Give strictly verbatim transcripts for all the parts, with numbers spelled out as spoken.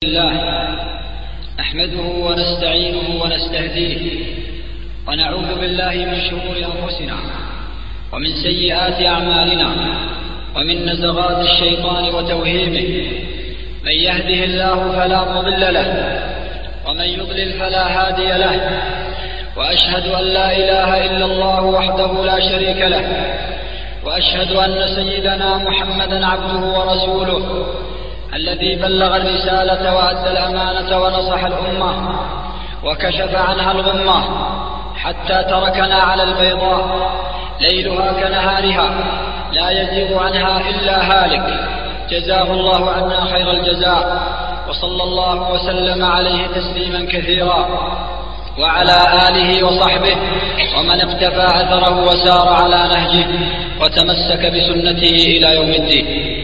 الله نحمده ونستعينه ونستهديه ونعوذ بالله من شرور أنفسنا ومن سيئات أعمالنا ومن نزغات الشيطان وتوهيمه. من يهده الله فلا مضل له ومن يضلل فلا هادي له، وأشهد أن لا إله إلا الله وحده لا شريك له، وأشهد أن سيدنا محمدا عبده ورسوله الذي بلغ الرسالة وأدى الأمانة ونصح الأمة وكشف عنها الغمة حتى تركنا على البيضاء ليلها كنهارها لا يزيغ عنها إلا هالك. جزاه الله عنا خير الجزاء، وصلى الله وسلم عليه تسليما كثيرا، وعلى آله وصحبه ومن اقتفى أثره وسار على نهجه وتمسك بسنته إلى يوم الدين.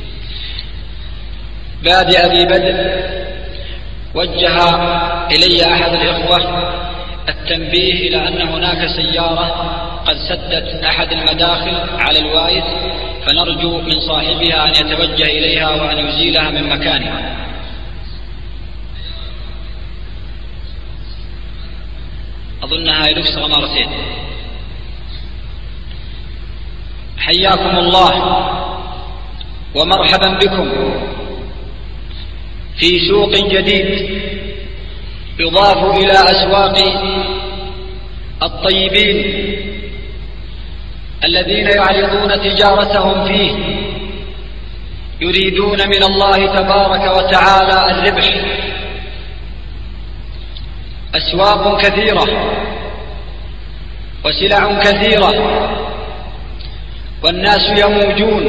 بادئ ذي بدء وجه إلي أحد الإخوة التنبيه إلى أن هناك سيارة قد سدت أحد المداخل على الوايد، فنرجو من صاحبها أن يتوجه إليها وأن يزيلها من مكانها. أظنها يلوكس غمارتين. حياكم الله ومرحبا بكم في سوق جديد يضاف إلى أسواق الطيبين الذين يعرضون تجارتهم فيه، يريدون من الله تبارك وتعالى الربح. أسواق كثيرة وسلع كثيرة والناس يموجون،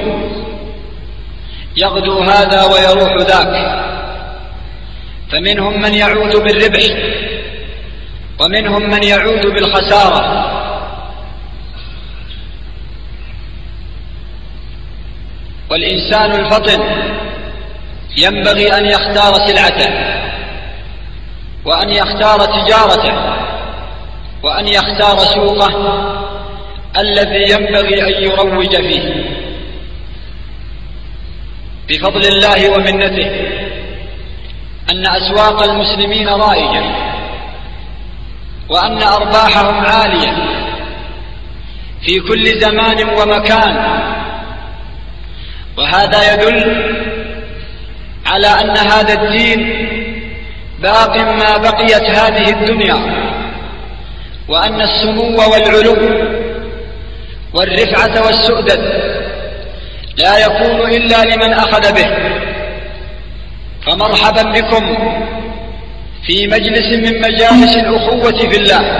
يغدو هذا ويروح ذاك، فمنهم من يعود بالربح ومنهم من يعود بالخسارة. والإنسان الفطن ينبغي أن يختار سلعته وأن يختار تجارته وأن يختار سوقه الذي ينبغي أن يروج فيه. بفضل الله ومنته أن أسواق المسلمين رائجة وأن أرباحهم عالية في كل زمان ومكان، وهذا يدل على أن هذا الدين باق ما بقيت هذه الدنيا، وأن السمو والعلو والرفعة والسؤدد لا يكون إلا لمن أخذ به. فمرحبا بكم في مجلس من مجالس الأخوة في الله،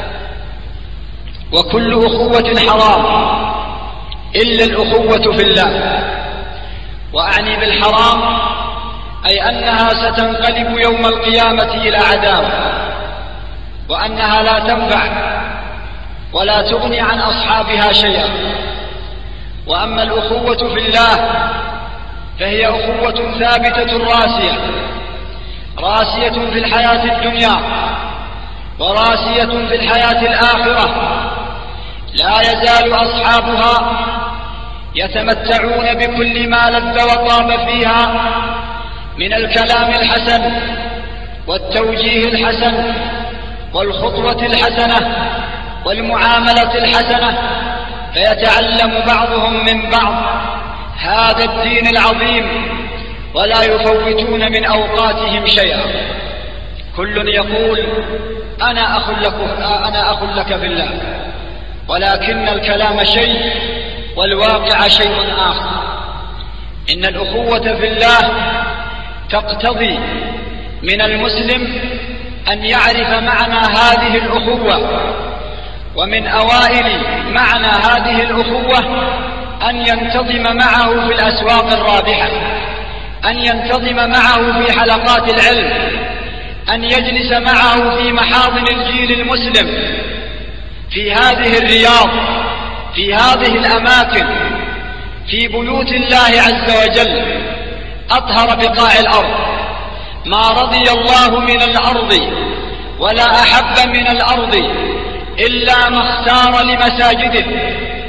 وكل أخوة حرام إلا الأخوة في الله. وأعني بالحرام أي أنها ستنقلب يوم القيامة إلى عداوة، وأنها لا تنفع ولا تغني عن أصحابها شيئا. وأما الأخوة في الله فهي أخوة ثابتة راسية، راسية في الحياة الدنيا وراسية في الحياة الآخرة. لا يزال أصحابها يتمتعون بكل ما لذ وطاب فيها من الكلام الحسن والتوجيه الحسن والخطوة الحسنة والمعاملة الحسنة، فيتعلم بعضهم من بعض هذا الدين العظيم ولا يفوتون من أوقاتهم شيئا. كل يقول أنا أخ لك, أنا أخ لك في الله، ولكن الكلام شيء والواقع شيء آخر. إن الأخوة في الله تقتضي من المسلم أن يعرف معنى هذه الأخوة، ومن أوائل معنى هذه الأخوة أن ينتظم معه في الأسواق الرابحة، أن ينتظم معه في حلقات العلم، أن يجلس معه في محاضن الجيل المسلم في هذه الرياض، في هذه الأماكن، في بيوت الله عز وجل أطهر بقاع الأرض. ما رضي الله من الأرض ولا أحب من الأرض إلا ما اختار لمساجده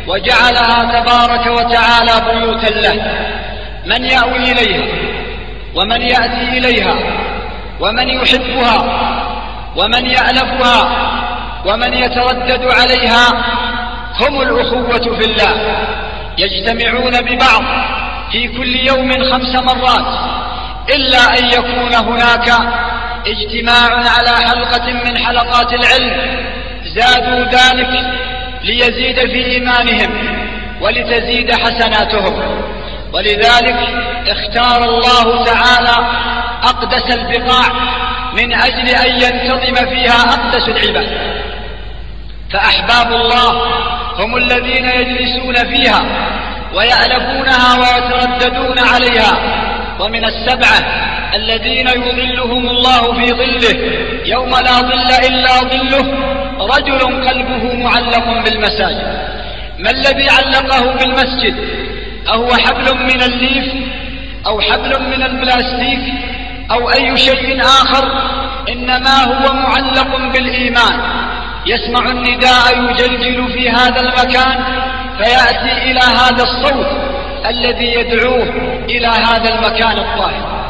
وجعلها تبارك وتعالى بيوتا له. من يأوي إليها ومن يأتي إليها ومن يحبها ومن يألفها ومن يتردد عليها هم الأخوة في الله، يجتمعون ببعض في كل يوم خمس مرات، إلا أن يكون هناك اجتماع على حلقة من حلقات العلم زادوا ذلك ليزيد في إيمانهم ولتزيد حسناتهم. ولذلك اختار الله تعالى أقدس البقاع من أجل أن ينتظم فيها أقدس العباد، فأحباب الله هم الذين يجلسون فيها ويألفونها ويترددون عليها. ومن السبعة الذين يظلهم الله في ظله يوم لا ظل إلا ظله رجل قلبه معلق بالمساجد. ما الذي علقه بالمسجد؟ أهو حبل من الليف أو حبل من البلاستيك أو أي شيء آخر؟ إنما هو معلق بالإيمان، يسمع النداء يجلجل في هذا المكان فيأتي إلى هذا الصوت الذي يدعوه إلى هذا المكان الطاهر.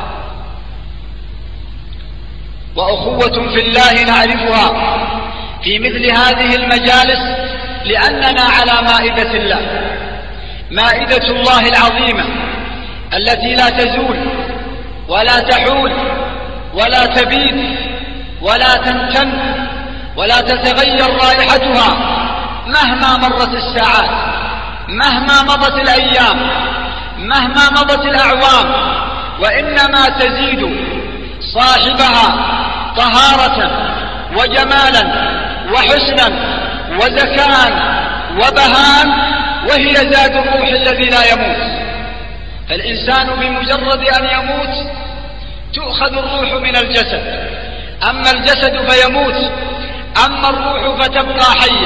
وأخوة في الله نعرفها في مثل هذه المجالس لأننا على مائدة الله، مائدة الله العظيمة التي لا تزول ولا تحول ولا تبيد ولا تنتن ولا تتغير رائحتها مهما مرت الساعات، مهما مضت الأيام، مهما مضت الأعوام، وإنما تزيد صاحبها طهارة وجمالا وحسنا وزكاء وبهاء، وهي زاد الروح الذي لا يموت. فالإنسان بمجرد أن يموت تؤخذ الروح من الجسد، أما الجسد فيموت، أما الروح فتبقى حية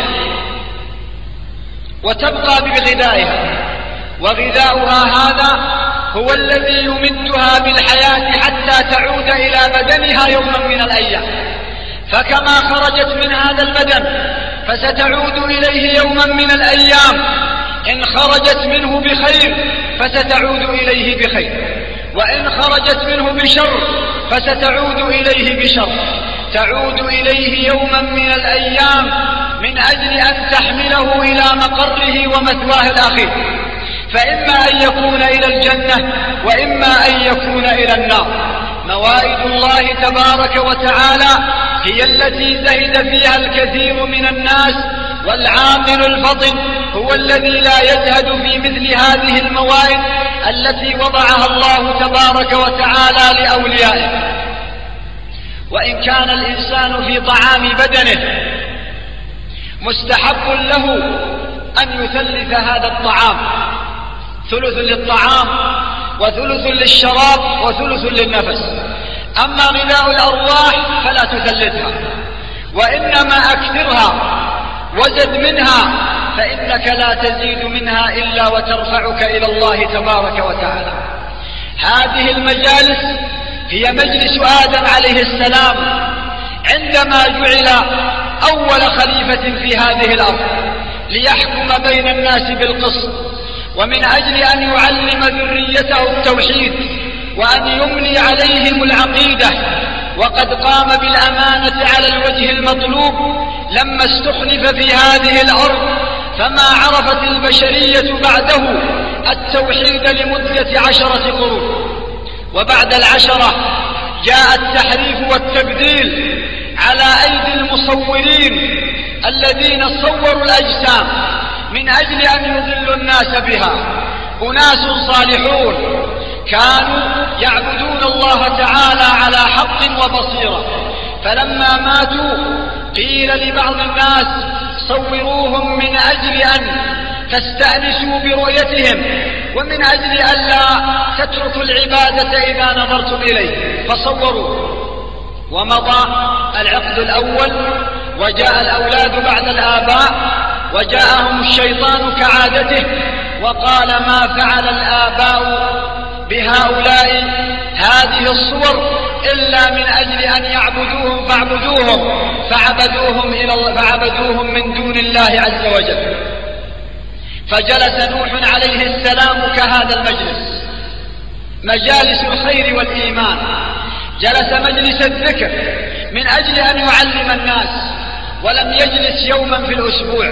وتبقى بغذائها، وغذاؤها هذا هو الذي يمدها بالحياة حتى تعود إلى بدنها يوما من الأيام. فكما خرجت من هذا البدن فستعود إليه يوما من الأيام، إن خرجت منه بخير فستعود إليه بخير، وإن خرجت منه بشر فستعود إليه بشر. تعود إليه يوما من الأيام من أجل أن تحمله إلى مقره ومثواه الأخير، فإما أن يكون إلى الجنة وإما أن يكون إلى النار. موائد الله تبارك وتعالى هي التي زهد فيها الكثير من الناس، والعامل الفطن هو الذي لا يزهد في مثل هذه الموائد التي وضعها الله تبارك وتعالى لأوليائه. وإن كان الإنسان في طعام بدنه مستحب له أن يثلث هذا الطعام، ثلث للطعام وثلث للشراب وثلث للنفس. أما غذاء الأرواح فلا تثلثها، وإنما أكثرها وزد منها، فإنك لا تزيد منها إلا وترفعك إلى الله تبارك وتعالى. هذه المجالس هي مجلس آدم عليه السلام عندما جعل أول خليفة في هذه الأرض ليحكم بين الناس بالقسط، ومن أجل أن يعلم ذريته التوحيد وأن يملي عليهم العقيدة. وقد قام بالأمانة على الوجه المطلوب لما استخلف في هذه الأرض، فما عرفت البشرية بعده التوحيد لمدة عشرة قرون. وبعد العشرة جاء التحريف والتبديل على أيدي المصورين الذين صوروا الأجسام من أجل أن يضلوا الناس بها. أناس صالحون كانوا يعبدون الله تعالى على حق وبصيرة، فلما ماتوا قيل لبعض الناس صوروهم من أجل أن تستأنسوا برؤيتهم ومن أجل ألا تتركوا العبادة إذا نظرتم إليه، فصوروا. ومضى العقد الأول وجاء الأولاد بعد الآباء، وجاءهم الشيطان كعادته وقال ما فعل الآباء بهؤلاء هذه الصور إلا من أجل أن يعبدوهم فاعبدوهم، فعبدوهم, إلى فعبدوهم من دون الله عز وجل. فجلس نوح عليه السلام كهذا المجلس مجالس الخير والإيمان، جلس مجلس الذكر من أجل أن يعلم الناس، ولم يجلس يوما في الأسبوع،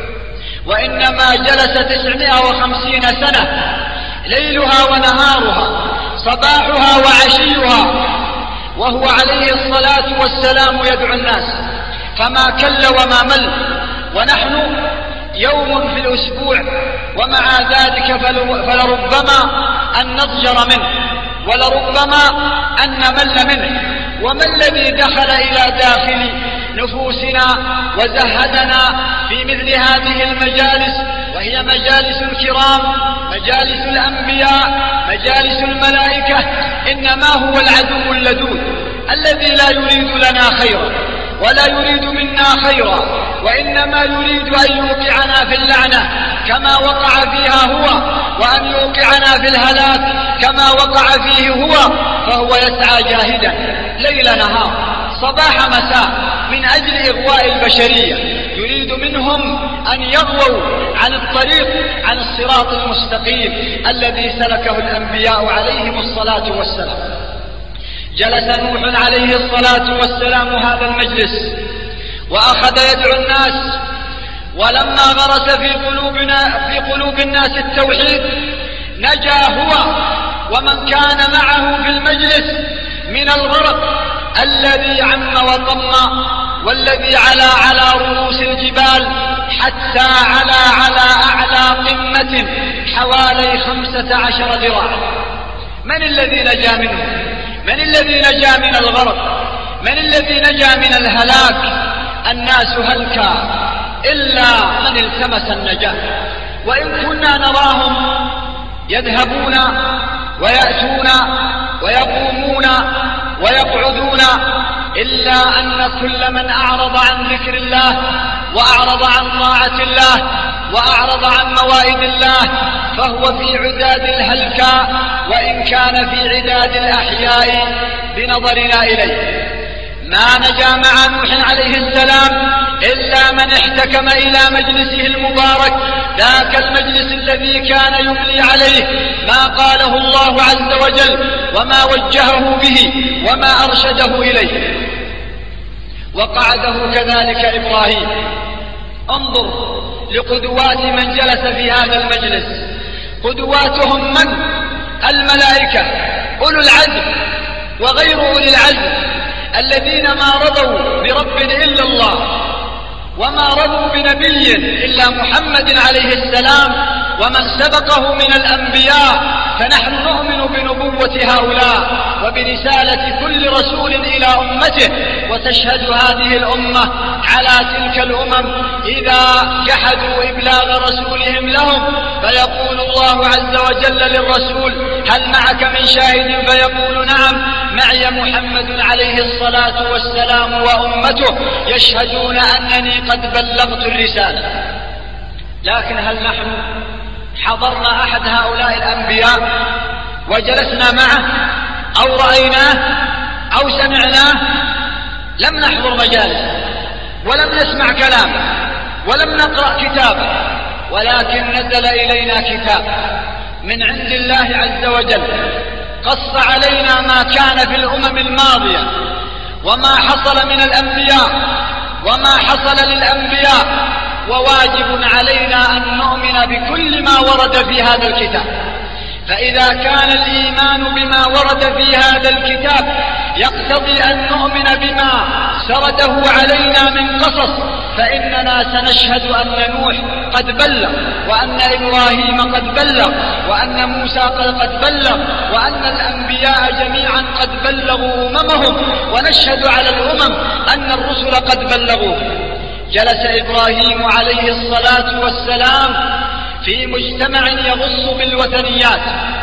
وإنما جلس تسعمائة وخمسين سنة ليلها ونهارها، صباحها وعشيها، وهو عليه الصلاة والسلام يدعو الناس، فما كل وما مل. ونحن يوم في الأسبوع، ومع ذلك فلربما أن نضجر منه، ولربما أن نمل منه. وما الذي دخل إلى داخل نفوسنا وزهدنا في مثل هذه المجالس، وهي مجالس الكرام، مجالس الأنبياء، مجالس الملائكة؟ إنما هو العدو اللدود الذي لا يريد لنا خيرا ولا يريد منا خيرا، وإنما يريد أن يوقعنا في اللعنة كما وقع فيها هو، وأن يوقعنا في الهلاك كما وقع فيه هو. فهو يسعى جاهدا ليل نهار صباح مساء من أجل إغواء البشرية، يريد منهم أن يغووا عن الطريق، عن الصراط المستقيم الذي سلكه الأنبياء عليهم الصلاة والسلام. جلس نوح عليه الصلاة والسلام هذا المجلس وأخذ يدعو الناس، ولما غرس في قلوبنا في قلوب الناس التوحيد نجا هو ومن كان معه في المجلس من الغرق الذي عم وطم، والذي على على رؤوس الجبال، حتى على على أعلى قمة حوالي خمسة عشر ذراع. من الذي نجا منه؟ من الذي نجا من الغرق؟ من الذي نجا من الهلاك؟ الناس هلكا إلا من التمس النجاة. وإن كنا نراهم يذهبون ويأتون ويقومون ويقعدون، إلا أن كل من أعرض عن ذكر الله وأعرض عن طاعة الله وأعرض عن موائد الله فهو في عداد الهلكاء، وإن كان في عداد الأحياء بنظرنا إليه. ما نجا مع نوح عليه السلام إلا من احتكم إلى مجلسه المبارك، ذاك المجلس الذي كان يملي عليه ما قاله الله عز وجل وما وجهه به وما أرشده إليه. وقعده كذلك إبراهيم. انظر لقدوات من جلس في هذا المجلس، قدواتهم من؟ الملائكة أولو العزم وغير أولي العزم، الذين ما رضوا برب إلا الله، وما رضوا بنبي إلا محمد عليه السلام ومن سبقه من الأنبياء. فنحن نؤمن بنبوة هؤلاء وبرسالة كل رسول إلى أمته، وتشهد هذه الأمة على تلك الأمم إذا جحدوا إبلاغ رسولهم لهم، فيقول الله عز وجل للرسول: هل معك من شاهد؟ فيقول: نعم، معي محمد عليه الصلاة والسلام وأمته يشهدون أنني قد بلغت الرسالة. لكن هل نحن حضرنا أحد هؤلاء الأنبياء وجلسنا معه أو رأيناه أو سمعناه؟ لم نحضر مجالسه ولم نسمع كلامه ولم نقرأ كتابه، ولكن نزل إلينا كتاب من عند الله عز وجل قص علينا ما كان في الأمم الماضية وما حصل من الأنبياء وما حصل للأنبياء، وواجب علينا أن نؤمن بكل ما ورد في هذا الكتاب. فإذا كان الإيمان بما ورد في هذا الكتاب يقتضي أن نؤمن بما سرده علينا من قصص، فإننا سنشهد أن نوح قد بلغ، وأن إبراهيم قد بلغ، وأن موسى قد بلغ، وأن الأنبياء جميعا قد بلغوا أممهم، ونشهد على الأمم أن الرسل قد بلغوا. جلس إبراهيم عليه الصلاة والسلام في مجتمع يغص بالوثنيات،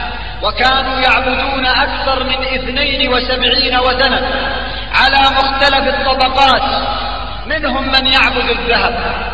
وكانوا يعبدون أكثر من اثنين وسبعين وثنا على مختلف الطبقات، منهم من يعبد الذهب،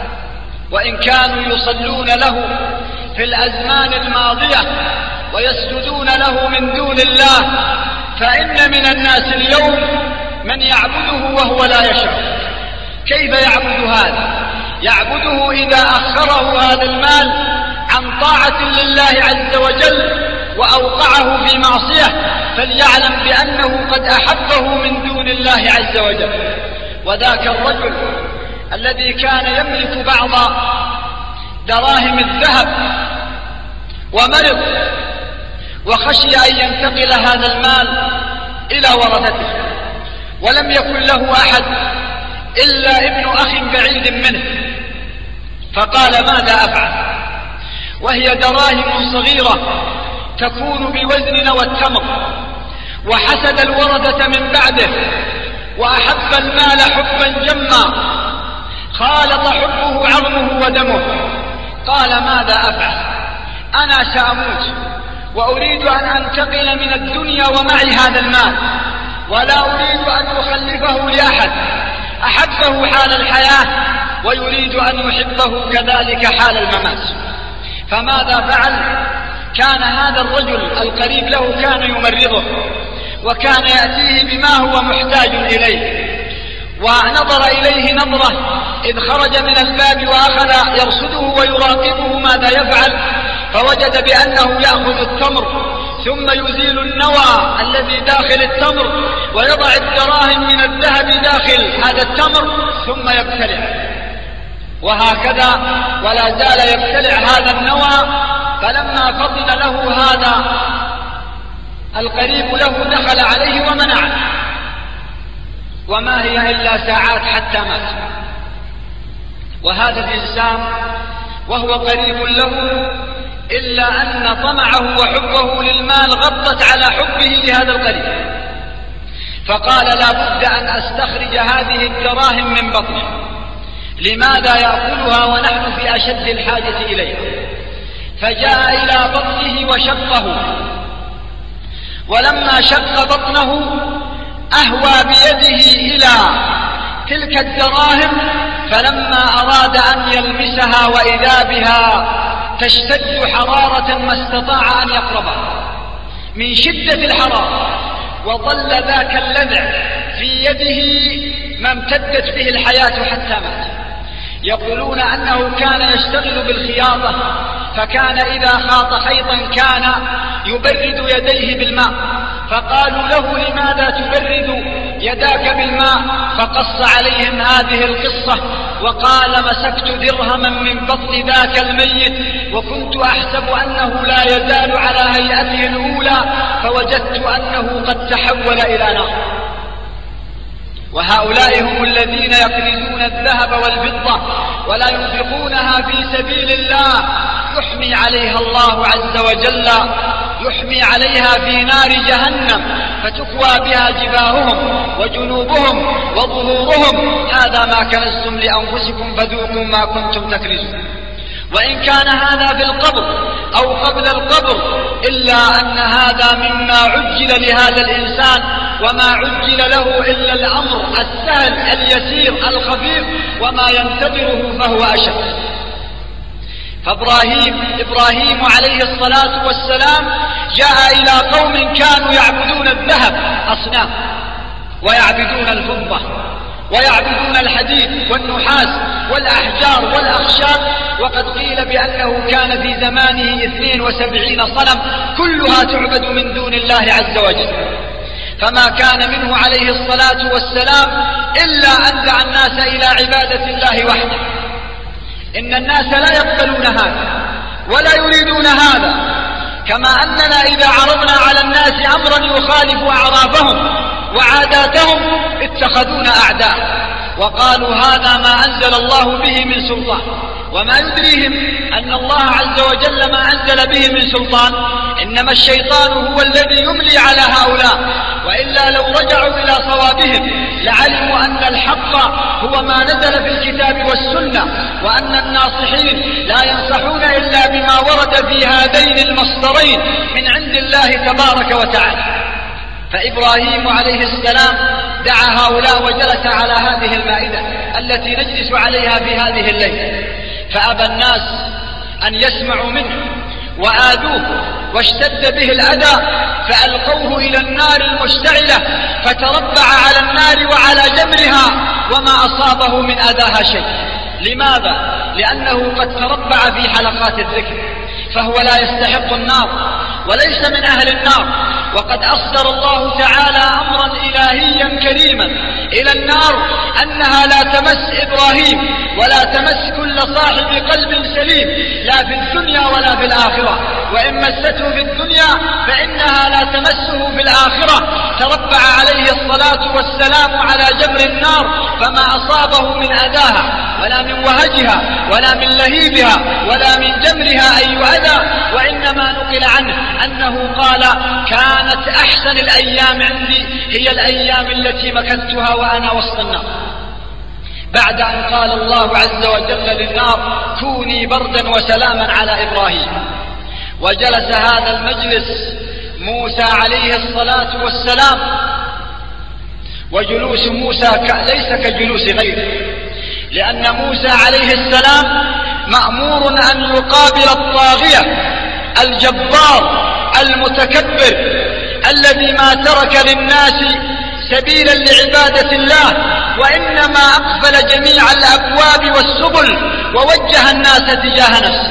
وإن كانوا يصلون له في الأزمان الماضية ويسجدون له من دون الله، فإن من الناس اليوم من يعبده وهو لا يشعر. كيف يعبد هذا؟ يعبده إذا أخره هذا المال عن طاعة لله عز وجل وأوقعه في معصية فليعلم بأنه قد أحبه من دون الله عز وجل. وذاك الرجل الذي كان يملك بعض دراهم الذهب ومرض وخشي أن ينتقل هذا المال إلى ورثته، ولم يكن له أحد إلا ابن أخ بعيد منه، فقال ماذا أفعل وهي دراهم صغيرة تكون بوزن نوى التمر، وحسد الورثة من بعده وأحب المال حبا جما خالط حبه عظمه ودمه. قال ماذا أفعل؟ أنا سأموت وأريد أن أنتقل من الدنيا ومعي هذا المال، ولا أريد أن أخلفه لأحد أحبه حال الحياة ويريد أن يحبه كذلك حال الممات. فماذا فعل؟ كان هذا الرجل القريب له كان يمرضه وكان يأتيه بما هو محتاج إليه، ونظر إليه نظرة إذ خرج من الباب وأخذ يرصده ويراقبه ماذا يفعل، فوجد بأنه يأخذ التمر ثم يزيل النوى الذي داخل التمر ويضع الدراهم من الذهب داخل هذا التمر ثم يبتلع، وهكذا ولا زال يبتلع هذا النوى. فلما فطن له هذا القريب له دخل عليه ومنعه، وما هي إلا ساعات حتى مات. وهذا الإنسان وهو قريب له إلا أن طمعه وحبه للمال غطت على حبه لهذا القريب، فقال لا بد أن أستخرج هذه الدراهم من بطنه. لماذا يأكلها ونحن في أشد الحاجة إليها؟ فجاء إلى بطنه وشقه، ولما شق بطنه أهوى بيده إلى تلك الدراهم، فلما أراد أن يلمسها وإذا بها تشتد حرارة ما استطاع أن يقربها من شدة الحرارة، وظل ذاك اللذع في يده ما امتدت به الحياة حتى مات. يقولون أنه كان يشتغل بالخياطة، فكان إذا خاط خيطا كان يبرد يديه بالماء، فقالوا له لماذا تبرد يداك بالماء؟ فقص عليهم هذه القصة وقال مسكت درهما من بطن ذاك الميت وكنت أحسب أنه لا يزال على هيئته الأولى فوجدت أنه قد تحول إلى نار. وهؤلاء هم الذين يكنزون الذهب والفضة ولا ينفقونها في سبيل الله، يحمي عليها الله عز وجل، يحمي عليها في نار جهنم فتكوى بها جباههم وجنوبهم وظهورهم، هذا ما كنزتم لأنفسكم فذوقوا ما كنتم تكنزون. وإن كان هذا في القبر أو قبل القبر إلا أن هذا مما عجل لهذا الإنسان، وما عجل له إلا الأمر السهل اليسير الخفيف، وما ينتظره فهو أشد. فإبراهيم إبراهيم عليه الصلاة والسلام جاء إلى قوم كانوا يعبدون الذهب أصنام، ويعبدون الفضة، ويعبدون الحديد والنحاس والأحجار والأخشاب، وقد قيل بأنه كان في زمانه اثنين وسبعين صنم كلها تعبد من دون الله عز وجل. فما كان منه عليه الصلاة والسلام إلا أن دعا الناس إلى عبادة الله وحده. إن الناس لا يقبلون هذا ولا يريدون هذا، كما أننا إذا عرضنا على الناس أمرا يخالف أعرافهم وعاداتهم اتخذونا أعداء وقالوا هذا ما أنزل الله به من سلطان، وما يدريهم أن الله عز وجل ما أنزل به من سلطان، إنما الشيطان هو الذي يملي على هؤلاء، وإلا لو رجعوا إلى صوابهم لعلموا أن الحق هو ما نزل في الكتاب والسنة، وأن الناصحين لا ينصحون إلا بما ورد في هذين المصدرين من عند الله تبارك وتعالى. فإبراهيم عليه السلام دعا هؤلاء وجلس على هذه المائدة التي نجلس عليها في هذه الليلة، فأبى الناس أن يسمعوا منه وآذوه واشتد به الأذى، فألقوه إلى النار المشتعلة فتربع على النار وعلى جمرها وما أصابه من أذاها شيء. لماذا؟ لأنه قد تربع في حلقات الذكر، فهو لا يستحق النار وليس من أهل النار. وقد أصدر الله تعالى أمرا إلهيا كريما إلى النار أنها لا تمس إبراهيم ولا تمس كل صاحب قلب سليم، لا في الدنيا ولا في الآخرة، وإن مسته في الدنيا فإنها لا تمسه في الآخرة. تربع عليه الصلاة والسلام على جمر النار فما أصابه من أذاها ولا من وهجها ولا من لهيبها ولا من جمرها أي أذى، وإنما نقل عنه أنه قال: كانت أحسن الأيام عندي هي الأيام التي مكثتها وأنا وسط النار. بعد أن قال الله عز وجل للنار: كوني بردا وسلاما على إبراهيم. وجلس هذا المجلس موسى عليه الصلاة والسلام، وجلوس موسى ليس كجلوس غيره، لأن موسى عليه السلام مأمور أن يقابل الطاغية الجبار المتكبر الذي ما ترك للناس سبيلا لعبادة الله، وإنما أقفل جميع الأبواب والسبل ووجه الناس تجاه نفسه.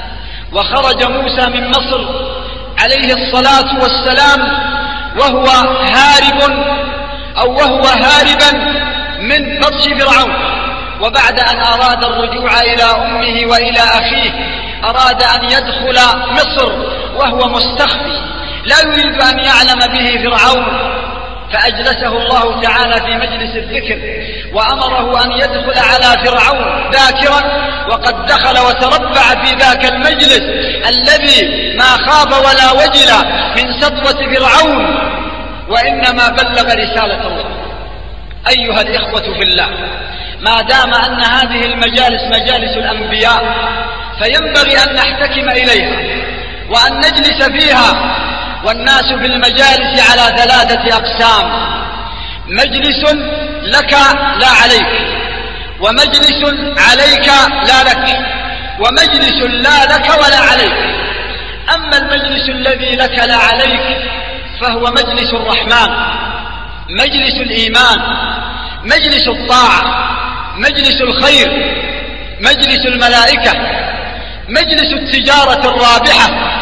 وخرج موسى من مصر عليه الصلاة والسلام وهو هارب أو وهو هاربا من بطش فرعون، وبعد أن أراد الرجوع إلى أمه وإلى أخيه أراد أن يدخل مصر وهو مستخفي لا يريد أن يعلم به فرعون، فأجلسه الله تعالى في مجلس الذكر وأمره أن يدخل على فرعون ذاكرا، وقد دخل وتربع في ذاك المجلس الذي ما خاف ولا وجل من سطوة فرعون، وإنما بلغ رسالة الله. أيها الإخوة في الله، ما دام أن هذه المجالس مجالس الأنبياء فينبغي أن نحتكم إليها وأن نجلس فيها. والناس في المجالس على ثلاثة أقسام: مجلس لك لا عليك، ومجلس عليك لا لك، ومجلس لا لك ولا عليك. أما المجلس الذي لك لا عليك فهو مجلس الرحمن، مجلس الإيمان، مجلس الطاعة، مجلس الخير، مجلس الملائكة، مجلس التجارة الرابحة.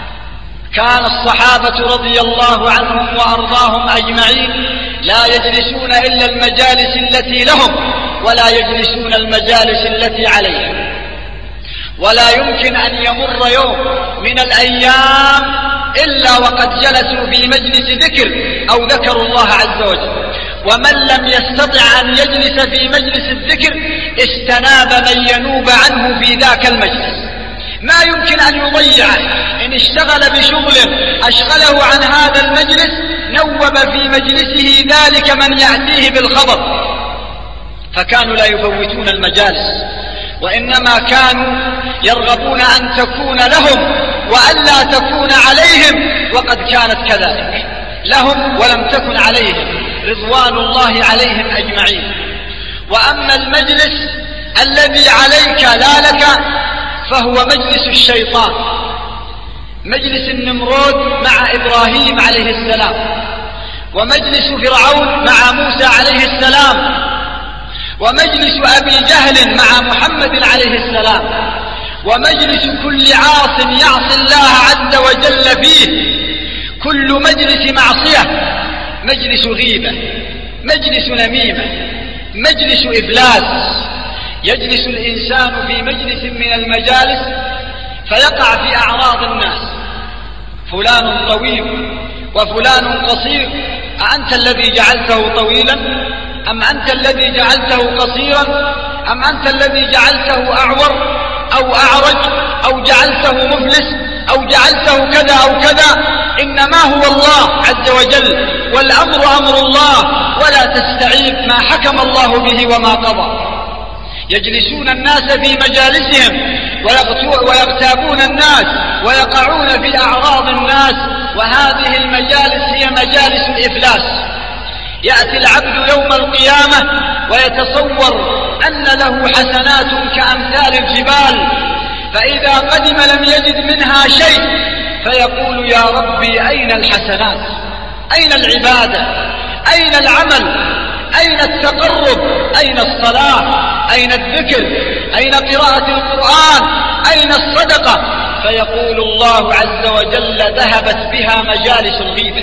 كان الصحابة رضي الله عنهم وأرضاهم أجمعين لا يجلسون إلا المجالس التي لهم ولا يجلسون المجالس التي عليهم، ولا يمكن أن يمر يوم من الأيام إلا وقد جلسوا في مجلس ذكر أو ذكروا الله عز وجل. ومن لم يستطع أن يجلس في مجلس الذكر استناب من ينوب عنه في ذاك المجلس، ما يمكن أن يضيعه. إن اشتغل بشغل أشغله عن هذا المجلس نوب في مجلسه ذلك من يأتيه بالخبر. فكانوا لا يفوتون المجالس، وإنما كانوا يرغبون أن تكون لهم وألا تكون عليهم، وقد كانت كذلك لهم ولم تكن عليهم رضوان الله عليهم أجمعين. وأما المجلس الذي عليك لا لك فهو مجلس الشيطان، مجلس النمرود مع إبراهيم عليه السلام، ومجلس فرعون مع موسى عليه السلام، ومجلس أبي جهل مع محمد عليه السلام، ومجلس كل عاص يعصي الله عز وجل فيه. كل مجلس معصية مجلس غيبة، مجلس نميمة، مجلس إفلاس. يجلس الإنسان في مجلس من المجالس فيقع في أعراض الناس: فلان طويل وفلان قصير، أأنت الذي جعلته طويلا أم أنت الذي جعلته قصيرا أم أنت الذي جعلته أعور أو أعرج أو جعلته مفلس أو جعلته كذا أو كذا. إنما هو الله عز وجل، والأمر أمر الله، ولا تستعيب ما حكم الله به وما قضى. يجلسون الناس في مجالسهم ويغتابون الناس ويقعون في أعراض الناس، وهذه المجالس هي مجالس الإفلاس. يأتي العبد يوم القيامة ويتصور أن له حسنات كأمثال الجبال، فإذا قدم لم يجد منها شيء فيقول: يا ربي أين الحسنات؟ أين العبادة؟ أين العمل؟ أين التقرب؟ أين الصلاة؟ أين الذكر؟ أين قراءة القرآن؟ أين الصدقة؟ فيقول الله عز وجل ذهبت بها مجالس الغيبة.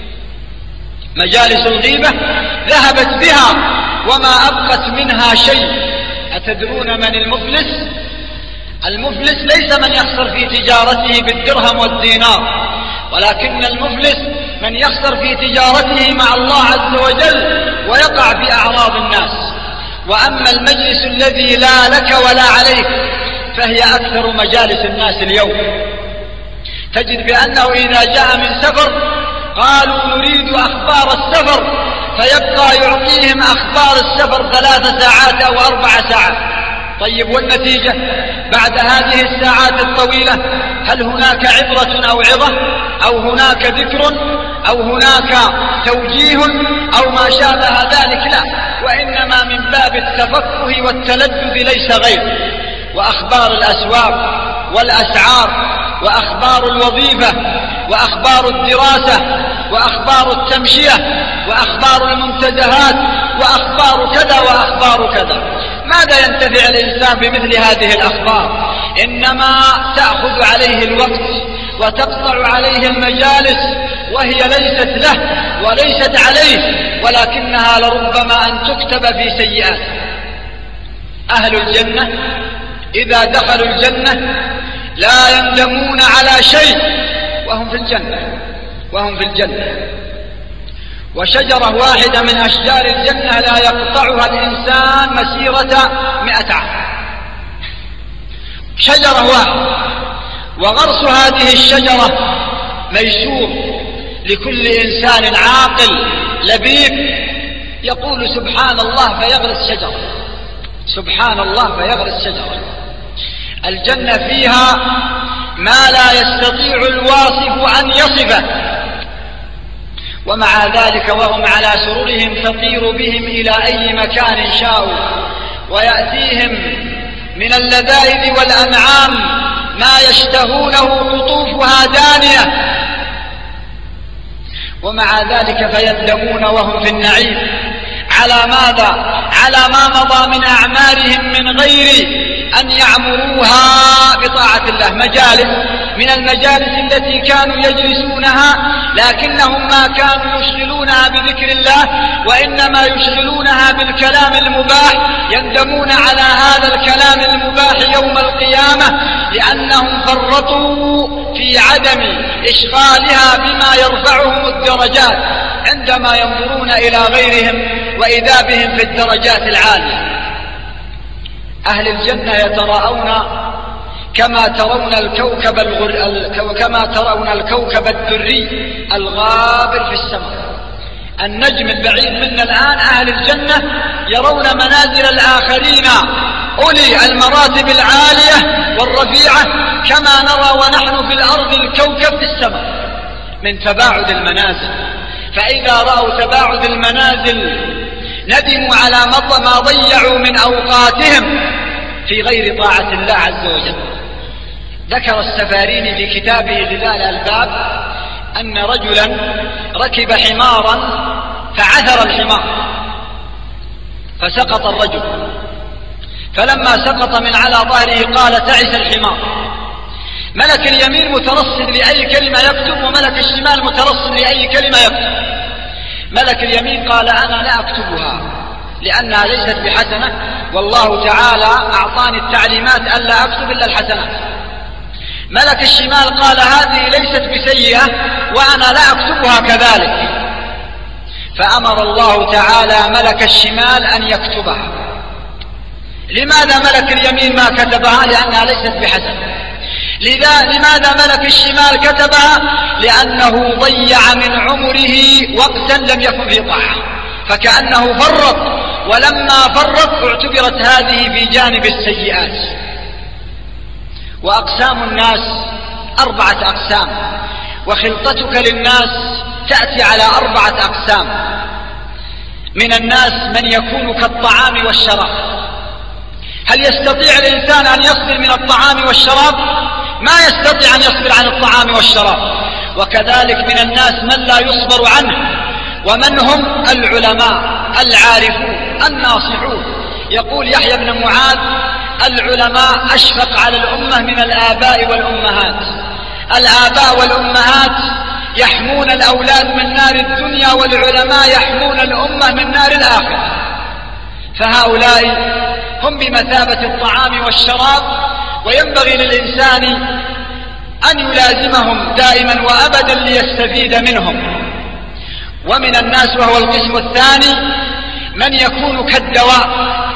مجالس الغيبة ذهبت بها وما أبقت منها شيء. أتدرون من المفلس؟ المفلس ليس من يخسر في تجارته بالدرهم والدينار، ولكن المفلس من يخسر في تجارته مع الله عز وجل ويقع في أعراض الناس. وأما المجلس الذي لا لك ولا عليك فهي أكثر مجالس الناس اليوم. تجد بأنه إذا جاء من سفر قالوا نريد أخبار السفر، فيبقى يعطيهم أخبار السفر ثلاث ساعات أو أربع ساعات. طيب والنتيجة بعد هذه الساعات الطويلة هل هناك عبرة أو عظة أو هناك ذكر أو هناك توجيه أو ما شابه ذلك؟ لا، وإنما من باب التفكه والتلذذ ليس غير. وأخبار الأسواق والأسعار وأخبار الوظيفة وأخبار الدراسة وأخبار التمشية وأخبار المنتزهات وأخبار كذا وأخبار كذا. ماذا ينتفع الإنسان بمثل هذه الأخبار؟ إنما تأخذ عليه الوقت وتقطع عليه المجالس، وهي ليست له وليست عليه، ولكنها لربما أن تكتب في سيئات. أهل الجنة إذا دخلوا الجنة لا يندمون على شيء وهم في الجنة وهم في الجنة. وشجرة واحدة من أشجار الجنة لا يقطعها الإنسان مسيرة مئة عام. شجرة واحدة، وغرس هذه الشجرة ميسور لكل إنسان عاقل لبيب يقول سبحان الله فيغرس شجرة، سبحان الله فيغرس شجرة. الجنة فيها ما لا يستطيع الواصف أن يصفه، ومع ذلك وهم على سررهم تطير بهم إلى أي مكان شاءوا، ويأتيهم من اللذائذ والأنعام ما يشتهونه قطوفها دانية، ومع ذلك فيندمون وهم في النعيم على ماذا؟ على ما مضى من أعمالهم من غير أن يعمروها بطاعة الله. مجالس من المجالس التي كانوا يجلسونها لكنهم ما كانوا يشغلونها بذكر الله، وإنما يشغلونها بالكلام المباح، يندمون على هذا الكلام المباح يوم القيامة لأنهم فرطوا في عدم إشغالها بما يرفعهم الدرجات عندما ينظرون إلى غيرهم وإذا بهم في الدرجات العالية. أهل الجنة يتراءون كما ترون الكوكب الغر... كما ترون الكوكب الدري الغابر في السماء. النجم البعيد منا الآن أهل الجنة يرون منازل الآخرين أولي المراتب العالية والرفيعة كما نرى ونحن في الأرض الكوكب في السماء من تباعد المنازل. فإذا رأوا تباعد المنازل ندموا على ما ضيعوا من أوقاتهم في غير طاعة الله عز وجل. ذكر السفاريني في كتابه غذاء الألباب أن رجلا ركب حمارا فعثر الحمار فسقط الرجل، فلما سقط من على ظهره قال تعس الحمار. ملك اليمين مترصد لأي كلمة يكتب، وملك الشمال مترصد لأي كلمة يكتب. ملك اليمين قال أنا لا أكتبها لأنها ليست بحسنة، والله تعالى أعطاني التعليمات ألا أكتب إلا الحسنات. ملك الشمال قال هذه ليست بسيئة وأنا لا أكتبها كذلك، فأمر الله تعالى ملك الشمال أن يكتبها. لماذا ملك اليمين ما كتبها؟ لأنها ليست بحسنة. لذا لماذا ملك الشمال كتبها؟ لأنه ضيع من عمره وقتا لم يكن في طاعة، فكأنه فرط، ولما فرط اعتبرت هذه في جانب السيئات. وأقسام الناس أربعة أقسام، وخلطتك للناس تأتي على أربعة أقسام. من الناس من يكون كالطعام والشراب. هل يستطيع الإنسان أن يصبر من الطعام والشراب؟ ما يستطيع أن يصبر عن الطعام والشراب. وكذلك من الناس من لا يصبر عنه، ومن هم العلماء العارفون الناصحون. يقول يحيى بن معاذ العلماء أشفق على الأمة من الآباء والأمهات. الآباء والأمهات يحمون الأولاد من نار الدنيا، والعلماء يحمون الأمة من نار الآخرة. فهؤلاء هم بمثابة الطعام والشراب، وينبغي للإنسان أن يلازمهم دائما وأبدا ليستفيد منهم. ومن الناس، وهو القسم الثاني، من يكون كالدواء.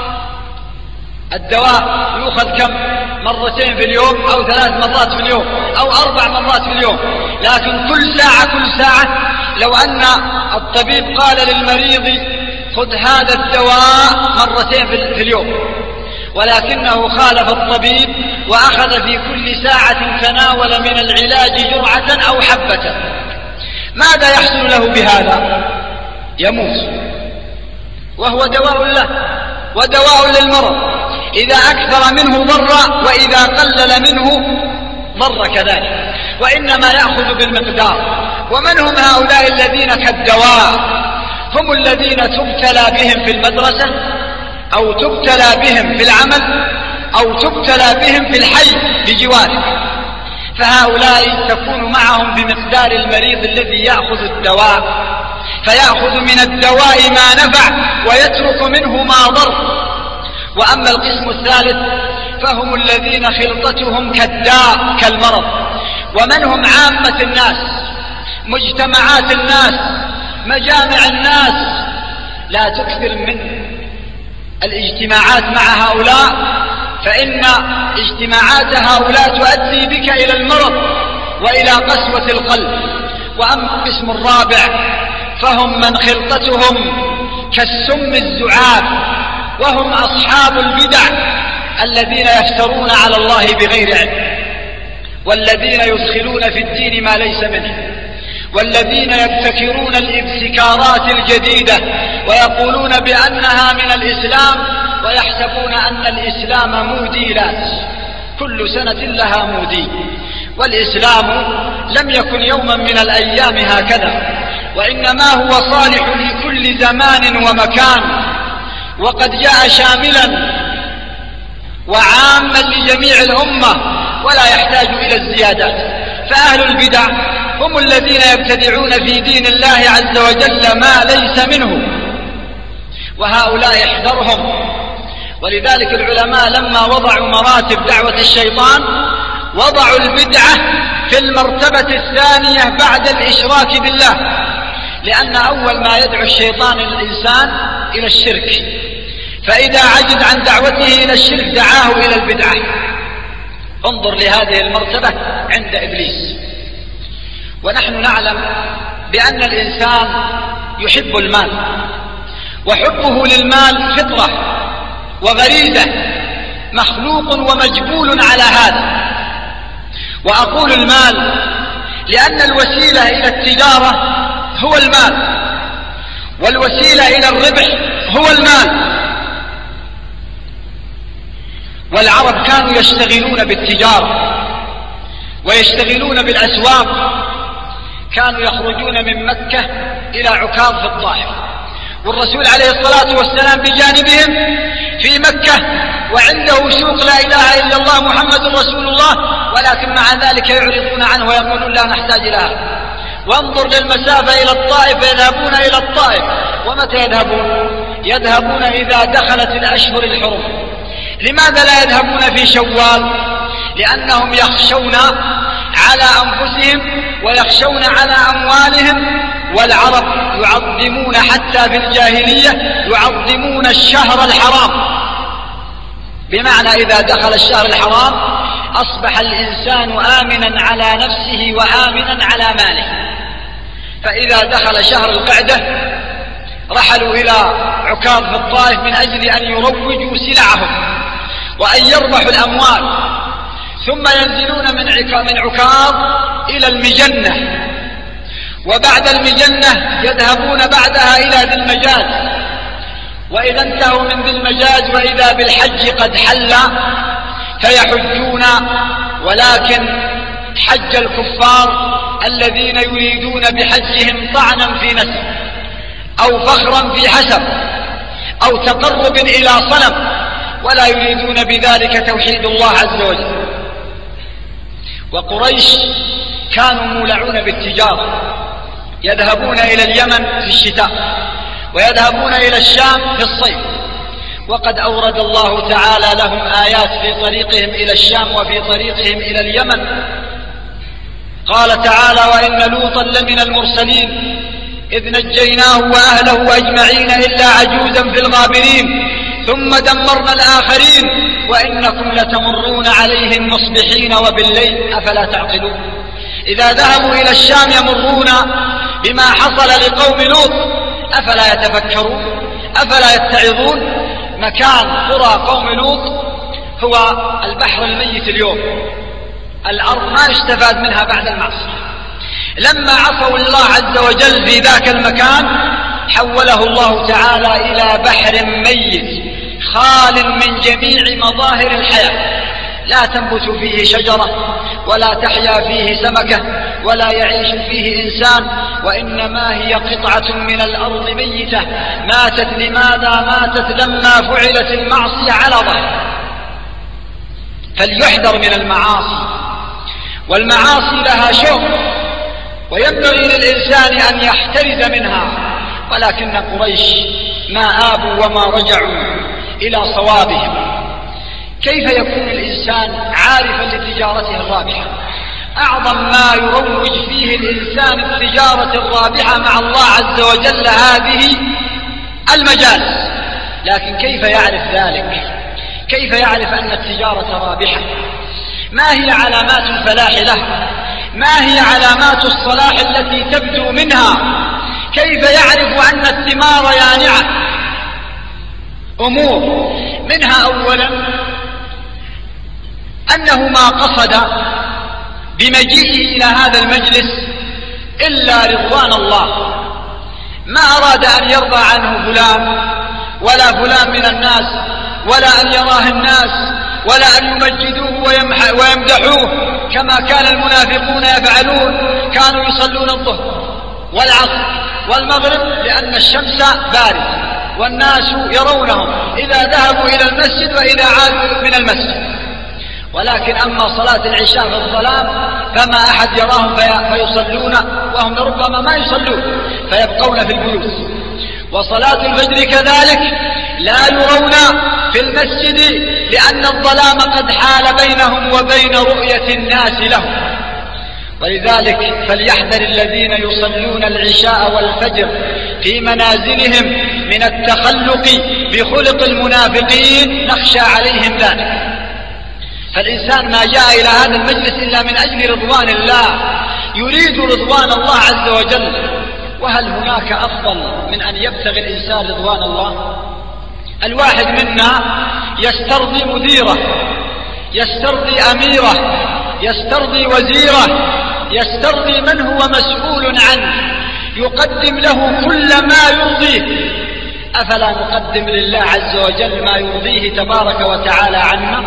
الدواء يؤخذ كم؟ مرتين في اليوم أو ثلاث مرات في اليوم أو أربع مرات في اليوم، لكن كل ساعة كل ساعة لو أن الطبيب قال للمريض خذ هذا الدواء مرتين في اليوم، ولكنه خالف الطبيب وأخذ في كل ساعة تناول من العلاج جرعة أو حبة، ماذا يحصل له بهذا؟ يموت، وهو دواء له ودواء للمرض. إذا أكثر منه ضر، وإذا قلل منه ضر كذلك، وإنما يأخذ بالمقدار. ومن هم هؤلاء الذين كالدواء؟ هم الذين تبتلى بهم في المدرسة، أو تبتلى بهم في العمل، أو تبتلى بهم في الحي بجوارك. فهؤلاء تكون معهم بمقدار المريض الذي يأخذ الدواء، فيأخذ من الدواء ما نفع ويترك منه ما ضر. وأما القسم الثالث فهم الذين خلطتهم كالداء كالمرض. ومن هم عامة الناس، مجتمعات الناس، مجامع الناس. لا تكثر من الاجتماعات مع هؤلاء، فإن اجتماعات هؤلاء تؤدي بك إلى المرض وإلى قسوة القلب. وأما القسم الرابع فهم من خلطتهم كالسم الزعاف، وهم أصحاب البدع الذين يفترون على الله بغير علم، والذين يدخلون في الدين ما ليس منه، والذين يبتكرون الابتكارات الجديدة ويقولون بأنها من الإسلام، ويحسبون أن الإسلام موديلات، كل سنة لها مودي. والإسلام لم يكن يوما من الأيام هكذا، وإنما هو صالح لكل زمان ومكان، وقد جاء شاملا وعاما لجميع الأمة ولا يحتاج إلى الزيادات. فأهل البدع هم الذين يبتدعون في دين الله عز وجل ما ليس منه، وهؤلاء يحذرهم. ولذلك العلماء لما وضعوا مراتب دعوة الشيطان وضعوا البدعة في المرتبة الثانية بعد الإشراك بالله، لأن أول ما يدعو الشيطان الإنسان إلى الشرك، فإذا عجز عن دعوته إلى الشرك دعاه إلى البدعة. انظر لهذه المرتبة عند إبليس. ونحن نعلم بأن الإنسان يحب المال، وحبه للمال فطرة وغريزة، مخلوق ومجبول على هذا. وأقول المال لأن الوسيلة إلى التجارة هو المال، والوسيلة إلى الربح هو المال. والعرب كانوا يشتغلون بالتجارة ويشتغلون بالأسواق، كانوا يخرجون من مكة إلى عكاظ في الطائف، والرسول عليه الصلاة والسلام بجانبهم في مكة، وعنده سوق لا إله إلا الله محمد رسول الله، ولكن مع ذلك يعرضون عنه ويقولون لا نحتاج إليها. وانظر للمسافة إلى الطائف، يذهبون إلى الطائف. ومتى يذهبون؟ يذهبون إذا دخلت الأشهر الحرم. لماذا لا يذهبون في شوال؟ لأنهم يخشون على أنفسهم ويخشون على أموالهم. والعرب يعظمون حتى في الجاهلية يعظمون الشهر الحرام، بمعنى إذا دخل الشهر الحرام أصبح الإنسان آمنا على نفسه وآمنا على ماله. فإذا دخل شهر القعدة رحلوا إلى عكاظ في الطائف من أجل أن يروجوا سلعهم وأن يربحوا الأموال، ثم ينزلون من عكاظ إلى المجنة، وبعد المجنة يذهبون بعدها إلى ذي المجاز. وإذا انتهوا من ذي المجاز وإذا بالحج قد حل فيحجون، ولكن حج الكفار الذين يريدون بحجهم طعنا في نسب أو فخرا في حسب أو تقرب إلى صنم ولا يريدون بذلك توحيد الله عز وجل. وقريش كانوا مولعون بالتجارة، يذهبون إلى اليمن في الشتاء ويذهبون إلى الشام في الصيف، وقد أورد الله تعالى لهم آيات في طريقهم إلى الشام وفي طريقهم إلى اليمن. قال تعالى: وإن لوطا لمن المرسلين إذ نجيناه وأهله أجمعين إلا عجوزا في الغابرين ثم دمرنا الآخرين وإنكم لتمرون عليهم مصبحين وبالليل أفلا تعقلون. إذا ذهبوا إلى الشام يمرون بما حصل لقوم لوط، أفلا يتفكرون؟ أفلا يتعظون؟ مكان قرى قوم لوط هو البحر الميت اليوم، الأرض ما يستفاد منها بعد المعصية. لما عصوا الله عز وجل في ذاك المكان حوله الله تعالى إلى بحر ميت خال من جميع مظاهر الحياة، لا تنبت فيه شجرة ولا تحيا فيه سمكة ولا يعيش فيه إنسان، وإنما هي قطعة من الأرض ميتة ماتت. لماذا ماتت؟ لما فعلت المعصية على ظهر. فليحذر من المعاصي، والمعاصي لها شوق وينبغي للإنسان أن يحترز منها، ولكن قريش ما آبوا وما رجعوا إلى صوابهم. كيف يكون الإنسان عارفا لتجارته الرابحة؟ أعظم ما يروج فيه الإنسان التجارة الرابحة مع الله عز وجل هذه المجالس، لكن كيف يعرف ذلك؟ كيف يعرف أن التجارة رابحة؟ ما هي علامات الفلاح له؟ ما هي علامات الصلاح التي تبدو منها؟ كيف يعرف أن الثمار يانعة؟ أمور منها أولا أنه ما قصد بمجيئه إلى هذا المجلس إلا رضوان الله، ما أراد أن يرضى عنه فلان ولا فلان من الناس، ولا أن يراه الناس، ولا أن يمجدوه ويمدحوه كما كان المنافقون يفعلون. كانوا يصلون الظهر والعصر والمغرب لأن الشمس باردة والناس يرونهم إذا ذهبوا إلى المسجد وإذا عادوا من المسجد، ولكن أما صلاة العشاء في الظلام فما أحد يراهم فيصلون، وهم ربما ما يصلون فيبقون في البيوت. وصلاة الفجر كذلك لا يرون في المسجد لأن الظلام قد حال بينهم وبين رؤية الناس لهم. ولذلك فليحذر الذين يصلون العشاء والفجر في منازلهم من التخلق بخلق المنافقين، نخشى عليهم ذلك. فالإنسان ما جاء إلى هذا المجلس إلا من أجل رضوان الله، يريد رضوان الله عز وجل. وهل هناك أفضل من أن يبتغي الإنسان رضوان الله؟ الواحد منا يسترضي مديره، يسترضي أميره، يسترضي وزيره، يسترضي من هو مسؤول عنه، يقدم له كل ما يرضيه. أفلا نقدم لله عز وجل ما يرضيه تبارك وتعالى عنا؟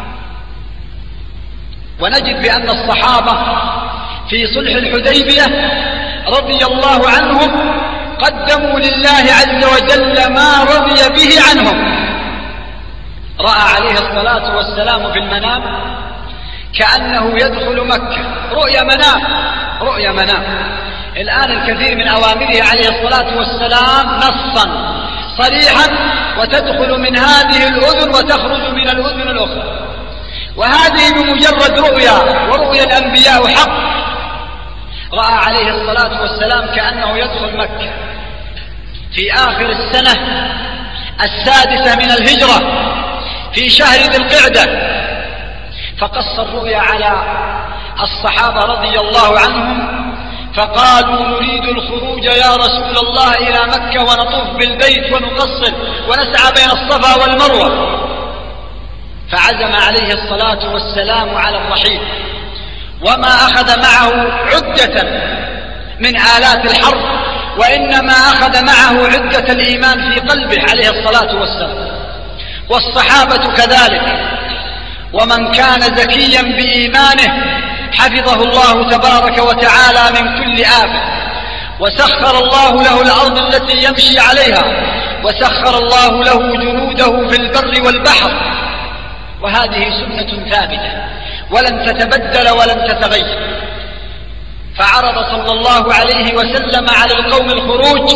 ونجد بأن الصحابة في صلح الحديبية رضي الله عنهم قدموا لله عز وجل ما رضي به عنهم. رأى عليه الصلاة والسلام في المنام كأنه يدخل مكة، رؤيا منام، رؤيا منام. الآن الكثير من أوامره عليه الصلاة والسلام نصا صريحا، وتدخل من هذه الأذن وتخرج من الأذن الأخرى، وهذه بمجرد رؤيا، ورؤيا الأنبياء حق. رأى عليه الصلاة والسلام كأنه يدخل مكة في آخر السنة السادسة من الهجرة في شهر ذي القعدة، فقص الرؤيا على الصحابة رضي الله عنهم، فقالوا نريد الخروج يا رسول الله إلى مكة ونطوف بالبيت ونقصر ونسعى بين الصفا والمروة. فعزم عليه الصلاة والسلام على الرحيل، وما أخذ معه عدة من آلات الحرب، وإنما أخذ معه عدة الإيمان في قلبه عليه الصلاة والسلام، والصحابة كذلك. ومن كان زكيا بإيمانه حفظه الله تبارك وتعالى من كل آفة، وسخر الله له الأرض التي يمشي عليها، وسخر الله له جنوده في البر والبحر، وهذه سنة ثابتة ولن تتبدل ولن تتغير. فعرض صلى الله عليه وسلم على القوم الخروج،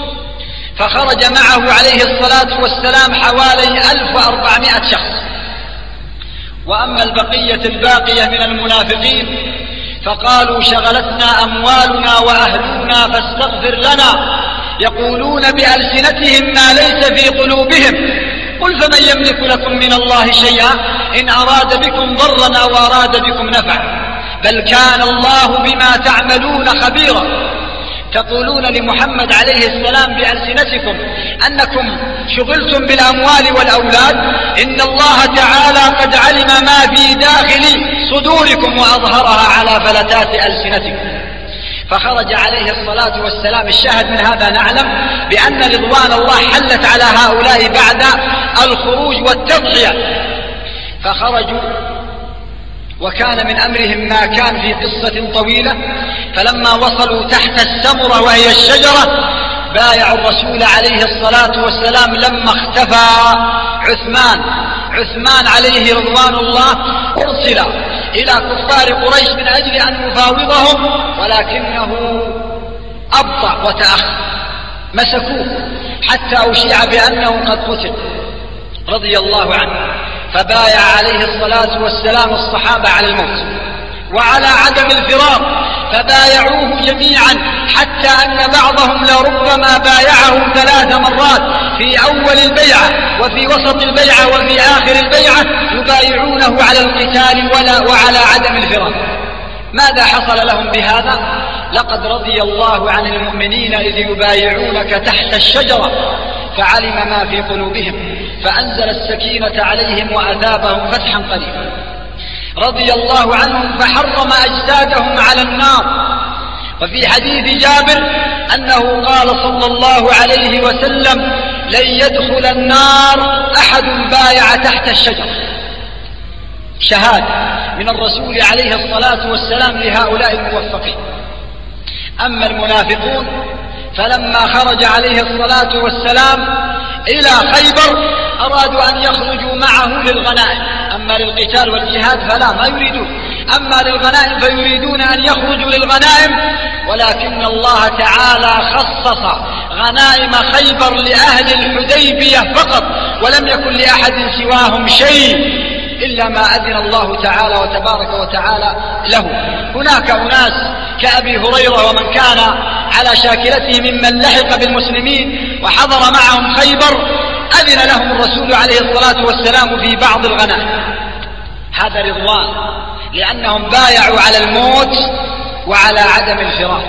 فخرج معه عليه الصلاة والسلام حوالي ألف وأربعمائة شخص. وأما البقية الباقية من المنافقين فقالوا شغلتنا أموالنا وأهلنا فاستغفر لنا، يقولون بألسنتهم ما ليس في قلوبهم. قل فمن يملك لكم من الله شيئا إن أراد بكم ضرا أو أراد بكم نفعا، بل كان الله بما تعملون خبيرا. تقولون لمحمد عليه السلام بألسنتكم أنكم شغلتم بالأموال والأولاد، إن الله تعالى قد علم ما في داخل صدوركم وأظهرها على فلتات ألسنتكم. فخرج عليه الصلاة والسلام. الشاهد من هذا نعلم بأن رضوان الله حلت على هؤلاء بعد الخروج والتضحية. فخرجوا وكان من أمرهم ما كان في قصة طويلة. فلما وصلوا تحت السمرة وهي الشجرة بايعوا الرسول عليه الصلاة والسلام. لما اختفى عثمان عثمان عليه رضوان الله أرسل إلى كفار قريش من أجل أن يفاوضهم، ولكنه أبطأ وتأخر. مسكوه حتى أشيع بأنه قد قتل رضي الله عنه. فبايع عليه الصلاة والسلام الصحابة على الموت وعلى عدم الفرار، فبايعوه جميعا حتى أن بعضهم لربما بايعه ثلاث مرات، في أول البيعة وفي وسط البيعة وفي آخر البيعة يبايعونه على القتال ولا وعلى عدم الفرار. ماذا حصل لهم بهذا؟ لقد رضي الله عن المؤمنين إذ يبايعونك تحت الشجرة فعلم ما في قلوبهم فأنزل السكينة عليهم وأثابهم فتحا قريبا. رضي الله عنهم فحرم أجسادهم على النار. وفي حديث جابر أنه قال صلى الله عليه وسلم لن يدخل النار أحد بايع تحت الشجرة. شهادة من الرسول عليه الصلاة والسلام لهؤلاء الموفقين. أما المنافقون فلما خرج عليه الصلاة والسلام إلى خيبر أرادوا أن يخرجوا معه للغنائم، أما للقتال والجهاد فلا ما يريدون، أما للغنائم فيريدون أن يخرجوا للغنائم. ولكن الله تعالى خصص غنائم خيبر لأهل الحديبية فقط، ولم يكن لأحد سواهم شيء إلا ما أذن الله تعالى وتبارك وتعالى له. هناك أناس كأبي هريرة ومن كان على شاكلته ممن لحق بالمسلمين وحضر معهم خيبر أذن لهم الرسول عليه الصلاة والسلام في بعض الغنائم. هذا رضوان لأنهم بايعوا على الموت وعلى عدم الفرار.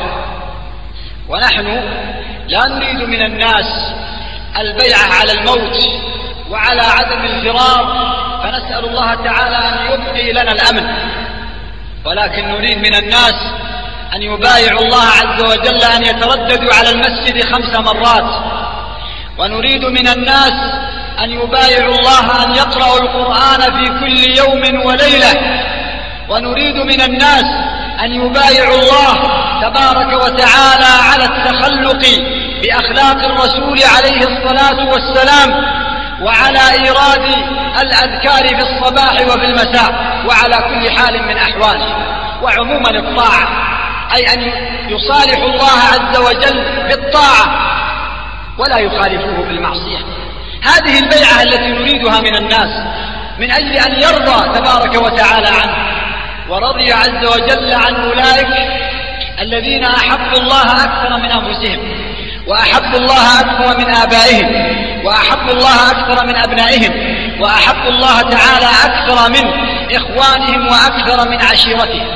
ونحن لا نريد من الناس البيعة على الموت وعلى عدم الفرار، فنسأل الله تعالى أن يبقي لنا الأمن، ولكن نريد من الناس أن يبايعوا الله عز وجل أن يترددوا على المسجد خمس مرات، ونريد من الناس أن يبايعوا الله أن يقرأوا القرآن في كل يوم وليلة، ونريد من الناس أن يبايعوا الله تبارك وتعالى على التخلق بأخلاق الرسول عليه الصلاة والسلام، وعلى إيراد الأذكار في الصباح وفي المساء وعلى كل حال من أحواله. وعموما الطاعة أي أن يصالح الله عز وجل بالطاعة ولا يخالفوه بالمعصية. هذه البيعة التي نريدها من الناس من أجل أن يرضى تبارك وتعالى عنه، ورضي عز وجل عن أولئك الذين أحبوا الله أكثر من أنفسهم، وأحبوا الله أكثر من آبائهم، وأحبوا الله أكثر من أبنائهم، وأحبوا الله تعالى أكثر من إخوانهم وأكثر من عشيرتهم.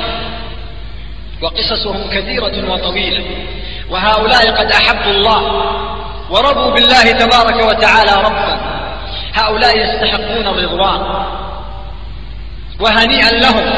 وقصصهم كثيرة وطويلة، وهؤلاء قد أحبوا الله ورضوا بالله تبارك وتعالى ربا. هؤلاء يستحقون الرضوان وهنيئا لهم،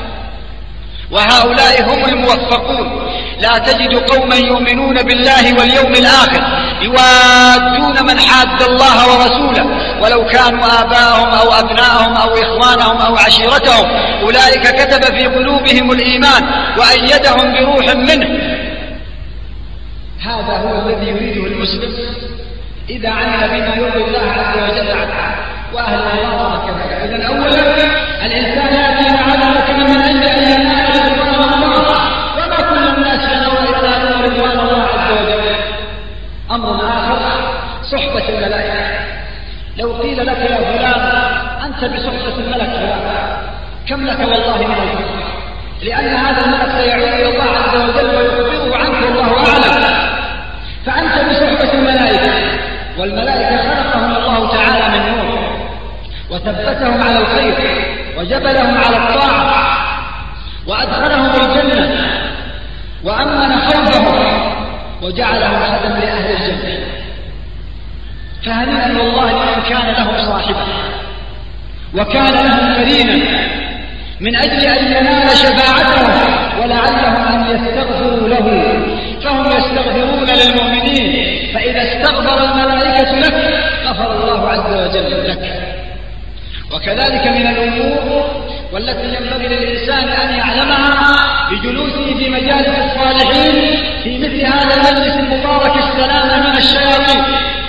وهؤلاء هم الموفقون. لا تجد قوما يؤمنون بالله واليوم الآخر يوادون من حاد الله ورسوله ولو كانوا آباءهم أو أبناءهم أو إخوانهم أو عشيرتهم، أولئك كتب في قلوبهم الإيمان وأيدهم بروح منه. هذا هو الذي يريده المسلم إذا عمل بما يرضي الله عز وجل عنه، وأهل الباطل كذلك. إذن أولا الإنسان يأتي مع هذا كما من أجل أن ينال رضوان الله، وما كل الناس ينالون إلا رضوان الله عز وجل. أمر آخر صحبة الملائكة. لو قيل لك يا فلان أنت بصحبة الملك فلان، كم لك والله من الفضل، لأن هذا الملك سيعود إلى الله عز وجل ويخبره عنك والله أعلم. فأنت بصحبة الملائكة، والملائكة خلقهم الله تعالى من نور، وثبتهم على الخير، وجبلهم على الطاعة، وأدخلهم الجنة، وأمن خوفهم، وجعلهم خدم لأهل الجنة. فهنيئا والله لمن كان له صاحبا وكان له قرينا من أجل أن ينال شفاعتهم، ولعلهم أن يستغفروا له، فهم يستغفرون للمؤمنين، فإذا استغفر الملائكة لك غفر الله عز وجل لك. وكذلك من الأمور والتي ينبغي للإنسان أن يعلمها بجلوسه في مجالس الصالحين في مثل هذا المجلس المبارك السلام من الشياطين.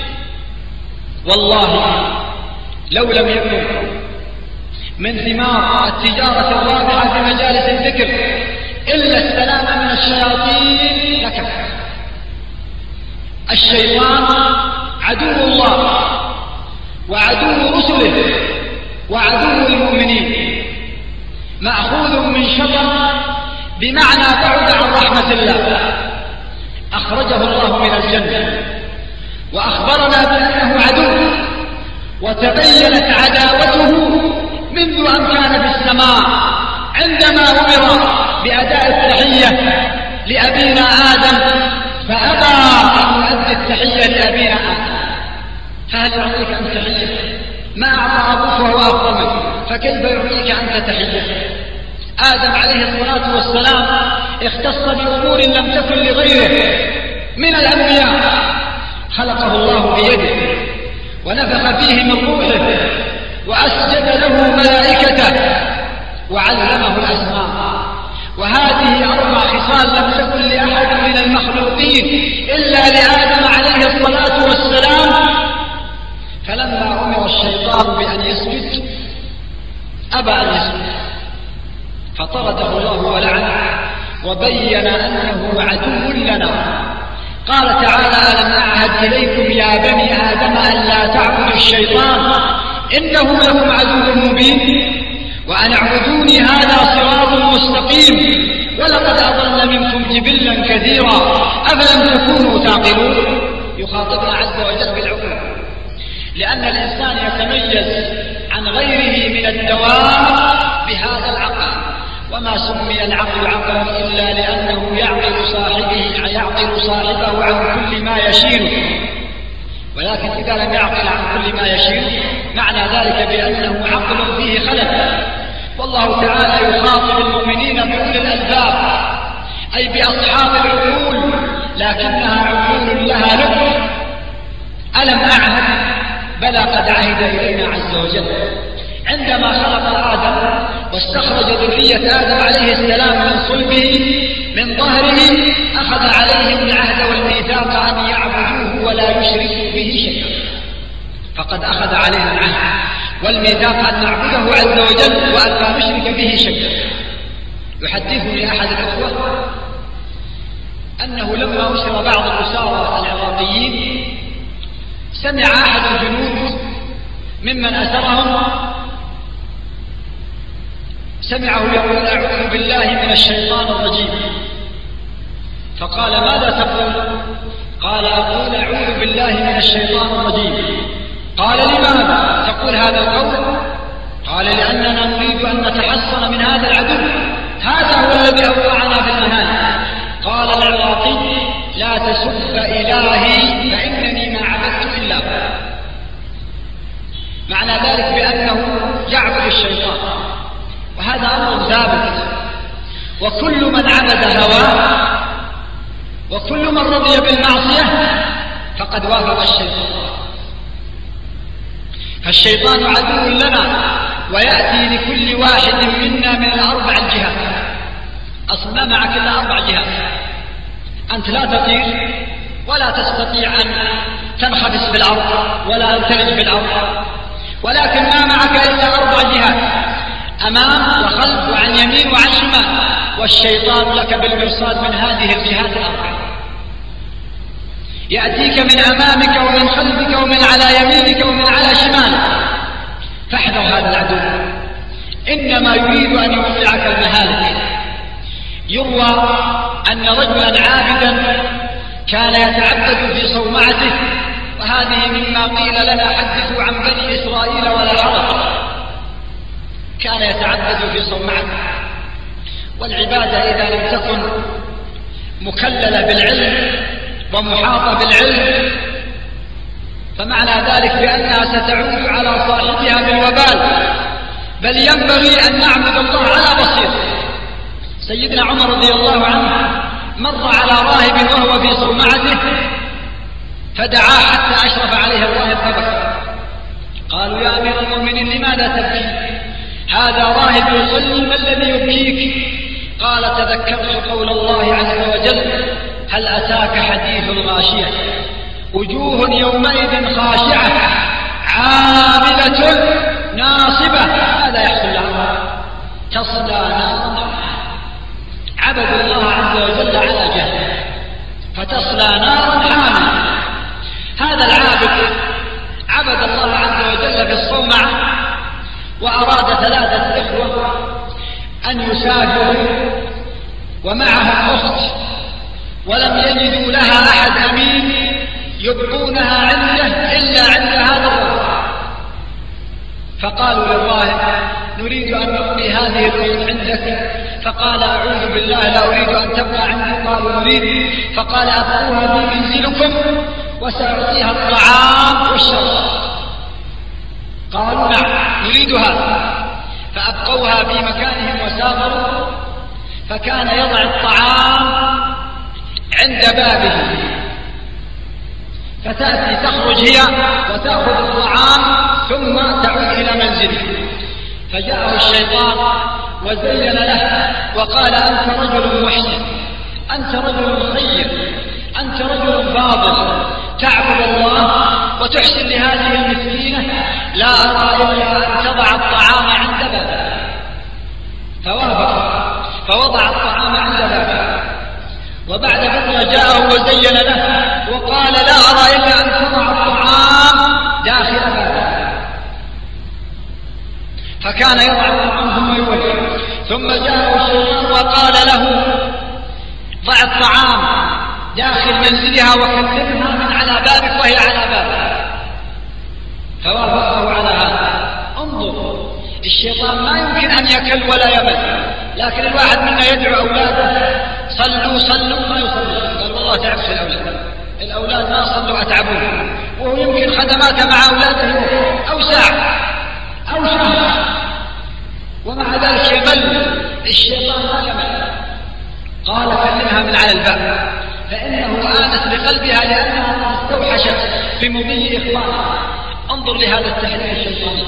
والله لو لم يكن من ثمار التجارة الرابحة في مجالس الذكر إلا السلام من الشياطين لكفى. الشيطان عدو الله وعدو رسله وعدو المؤمنين، مأخوذ من شطر بمعنى بعد عن رحمة الله، أخرجه الله من الجنة وأخبرنا بأنه عدو، وتبينت عداوته منذ أن كان في السماء عندما أمر بأداء التحية لأبينا آدم فأبى أن يؤدي التحية لأبينا آدم. فهل يعطيك أنت تحية؟ ما أعطى أبوك وهو أفضل منه، فكيف يعطيك أنت تحية؟ آدم عليه الصلاة والسلام اختص بأمور لم تكن لغيره من الأنبياء، خلقه الله بيده ونفخ فيه من روحه وأسجد له ملائكته وعلمه الأسماء. وهذه أربع خصال لم تكن لأحد من المخلوقين إلا لآدم عليه الصلاة والسلام. فلما أمر الشيطان بأن يسجد أبى أن يسجد، فطرده الله ولعنه وبين أنه عدو لنا. قال تعالى: ألم أعهد إليكم يا بني آدم أن لا تعبدوا الشيطان إنه لكم عدو مبين وأن اعبدوني هذا صراط مستقيم ولقد أضل منكم جبلا كثيرا أفلم تكونوا تعقلون. يخاطبنا عز وجل بالعقل، لأن الإنسان يتميز عن غيره من الدواب بهذا العقل، وما سمي العقل عقلا إلا لأنه يعقل صاحبه يعقل صاحبه عن كل ما يشير، ولكن إذا لم يعقل عن كل ما يشير معنى ذلك بأنه عقل فيه خلل. والله تعالى يخاطب المؤمنين بأولي الألباب، أي بأصحاب العقول، لكنها عقول لها لب. ألم أعهد؟ بلى قد عهد إلينا عز وجل عندما خلق آدم واستخرج ذرية آدم عليه السلام من صلبه من ظهره، أخذ عليهم العهد والميثاق أن يعبدوه ولا يشركوا به شيئا. فقد أخذ عليهم العهد والميثاق أن نعبده عز وجل وأن لا نشرك به شيئا. يحدثني أحد الأخوة أنه لما أسر بعض الأسارة العراقيين سمع أحد الجنود ممن أسرهم سمعه يقول: أعوذ بالله من الشيطان الرجيم. فقال: ماذا تقول؟ قال: أقول أعوذ بالله من الشيطان الرجيم. قال: لماذا تقول هذا القول؟ قال: لأننا نريد أن نتحصن من هذا العدو، هذا هو الذي أوقعنا في المهانة. قال العراقي: لا تسب إلهي فإنني ما عبدت إلا هو. معنى ذلك بأنه يعبد الشيطان، وهذا أمر ثابت. وكل من عبد هواه وكل من رضي بالمعصية فقد وافق الشيطان. فالشيطان عدو لنا ويأتي لكل واحد منا من الأربع الجهات. أصلا ما معك إلا أربع جهات، أنت لا تطير ولا تستطيع أن تنخبس في الأرض ولا أن تلج في الأرض، ولكن ما معك إلا أربع جهات: أمام وخلف وعن يمين وعن شمال، والشيطان لك بالمرصاد من هذه الجهات الأربع، يأتيك من أمامك ومن خلفك ومن على يمينك ومن على شمالك، فاحذر هذا العدو، إنما يريد أن يوقعك المهالك. يروى أن رجلا عابدا كان يتعبد في صومعته، وهذه مما قيل لنا: حدثوا عن بني إسرائيل ولا حرج. كان يتعبد في صومعته، والعبادة إذا لم تكن مكللة بالعلم ومحاطة بالعلم فمعنى ذلك بأنها ستعود على صاحبها بالوبال، بل ينبغي أن نعبد الله على بصيرة. سيدنا عمر رضي الله عنه مر على راهب وهو في صومعته فدعاه حتى أشرف عليه الراهب فبكى. قالوا: يا أمير المؤمنين لماذا تبكي؟ هذا راهب يصلي، ما الذي يبكيك؟ قال: تذكرت قول الله عز وجل: هل أتاك حديث الغاشية وجوه يومئذ خاشعة عاملة ناصبة. ماذا يحصل لها؟ تصلى نارا. عبدوا الله عز وجل على جهل فتصلى نارا حامية. هذا العابد عبد الله عز وجل في الصومعة، وأراد ثلاثة إخوة أن يسافروا ومعهم أخت، ولم يجدوا لها أحد أمين يبقونها عنده إلا عند هذا الرجل، فقالوا للراهب: نريد أن نبقي هذه الأخت عندك. فقال: أعوذ بالله، لا أريد أن تبقى عندي. قالوا: نريد. فقال: أبقوها في منزلكم وسأعطيها الطعام والشراب. قالوا: نعم نريد هذا. فأبقوها في مكانهم وسافروا، فكان يضع الطعام عند بابه، فتأتي تخرج هي وتأخذ الطعام ثم تعود إلى منزله. فجاءه الشيطان وزين له وقال: أنت رجل محسن، أنت رجل خير، أنت رجل فاضل، تعبد الله وتحسن لهذه المسكينة، لا أرى إلا أن تضع الطعام عند بابه. فوافق فوضع الطعام عند بابه، وبعد فترة جاءه وزين له وقال: لا أرى إلا أن تضع الطعام داخل بابه. فكان يضع الطعام ثم يولي، ثم جاءه الشيطان وقال له: ضع الطعام داخل منزلها وكلمها من على بابك وهي على بابك. فوافقه على هذا. انظر، الشيطان ما يمكن أن يكل ولا يمل، لكن الواحد منا يدعو أولاده: صلوا صلوا، ما يصلوا. قال: والله تعبت في الأولاد، الأولاد ما صلوا أتعبون، وهو يمكن خدماته مع أولاده أو ساعة أو شهر، ومع ذلك يمل. الشيطان لا يمل. قال: كلمها من على الباب، فإنه آنس بقلبها لأنها استوحشت بمضي إخوانها. انظر لهذا التحليل الشيطاني.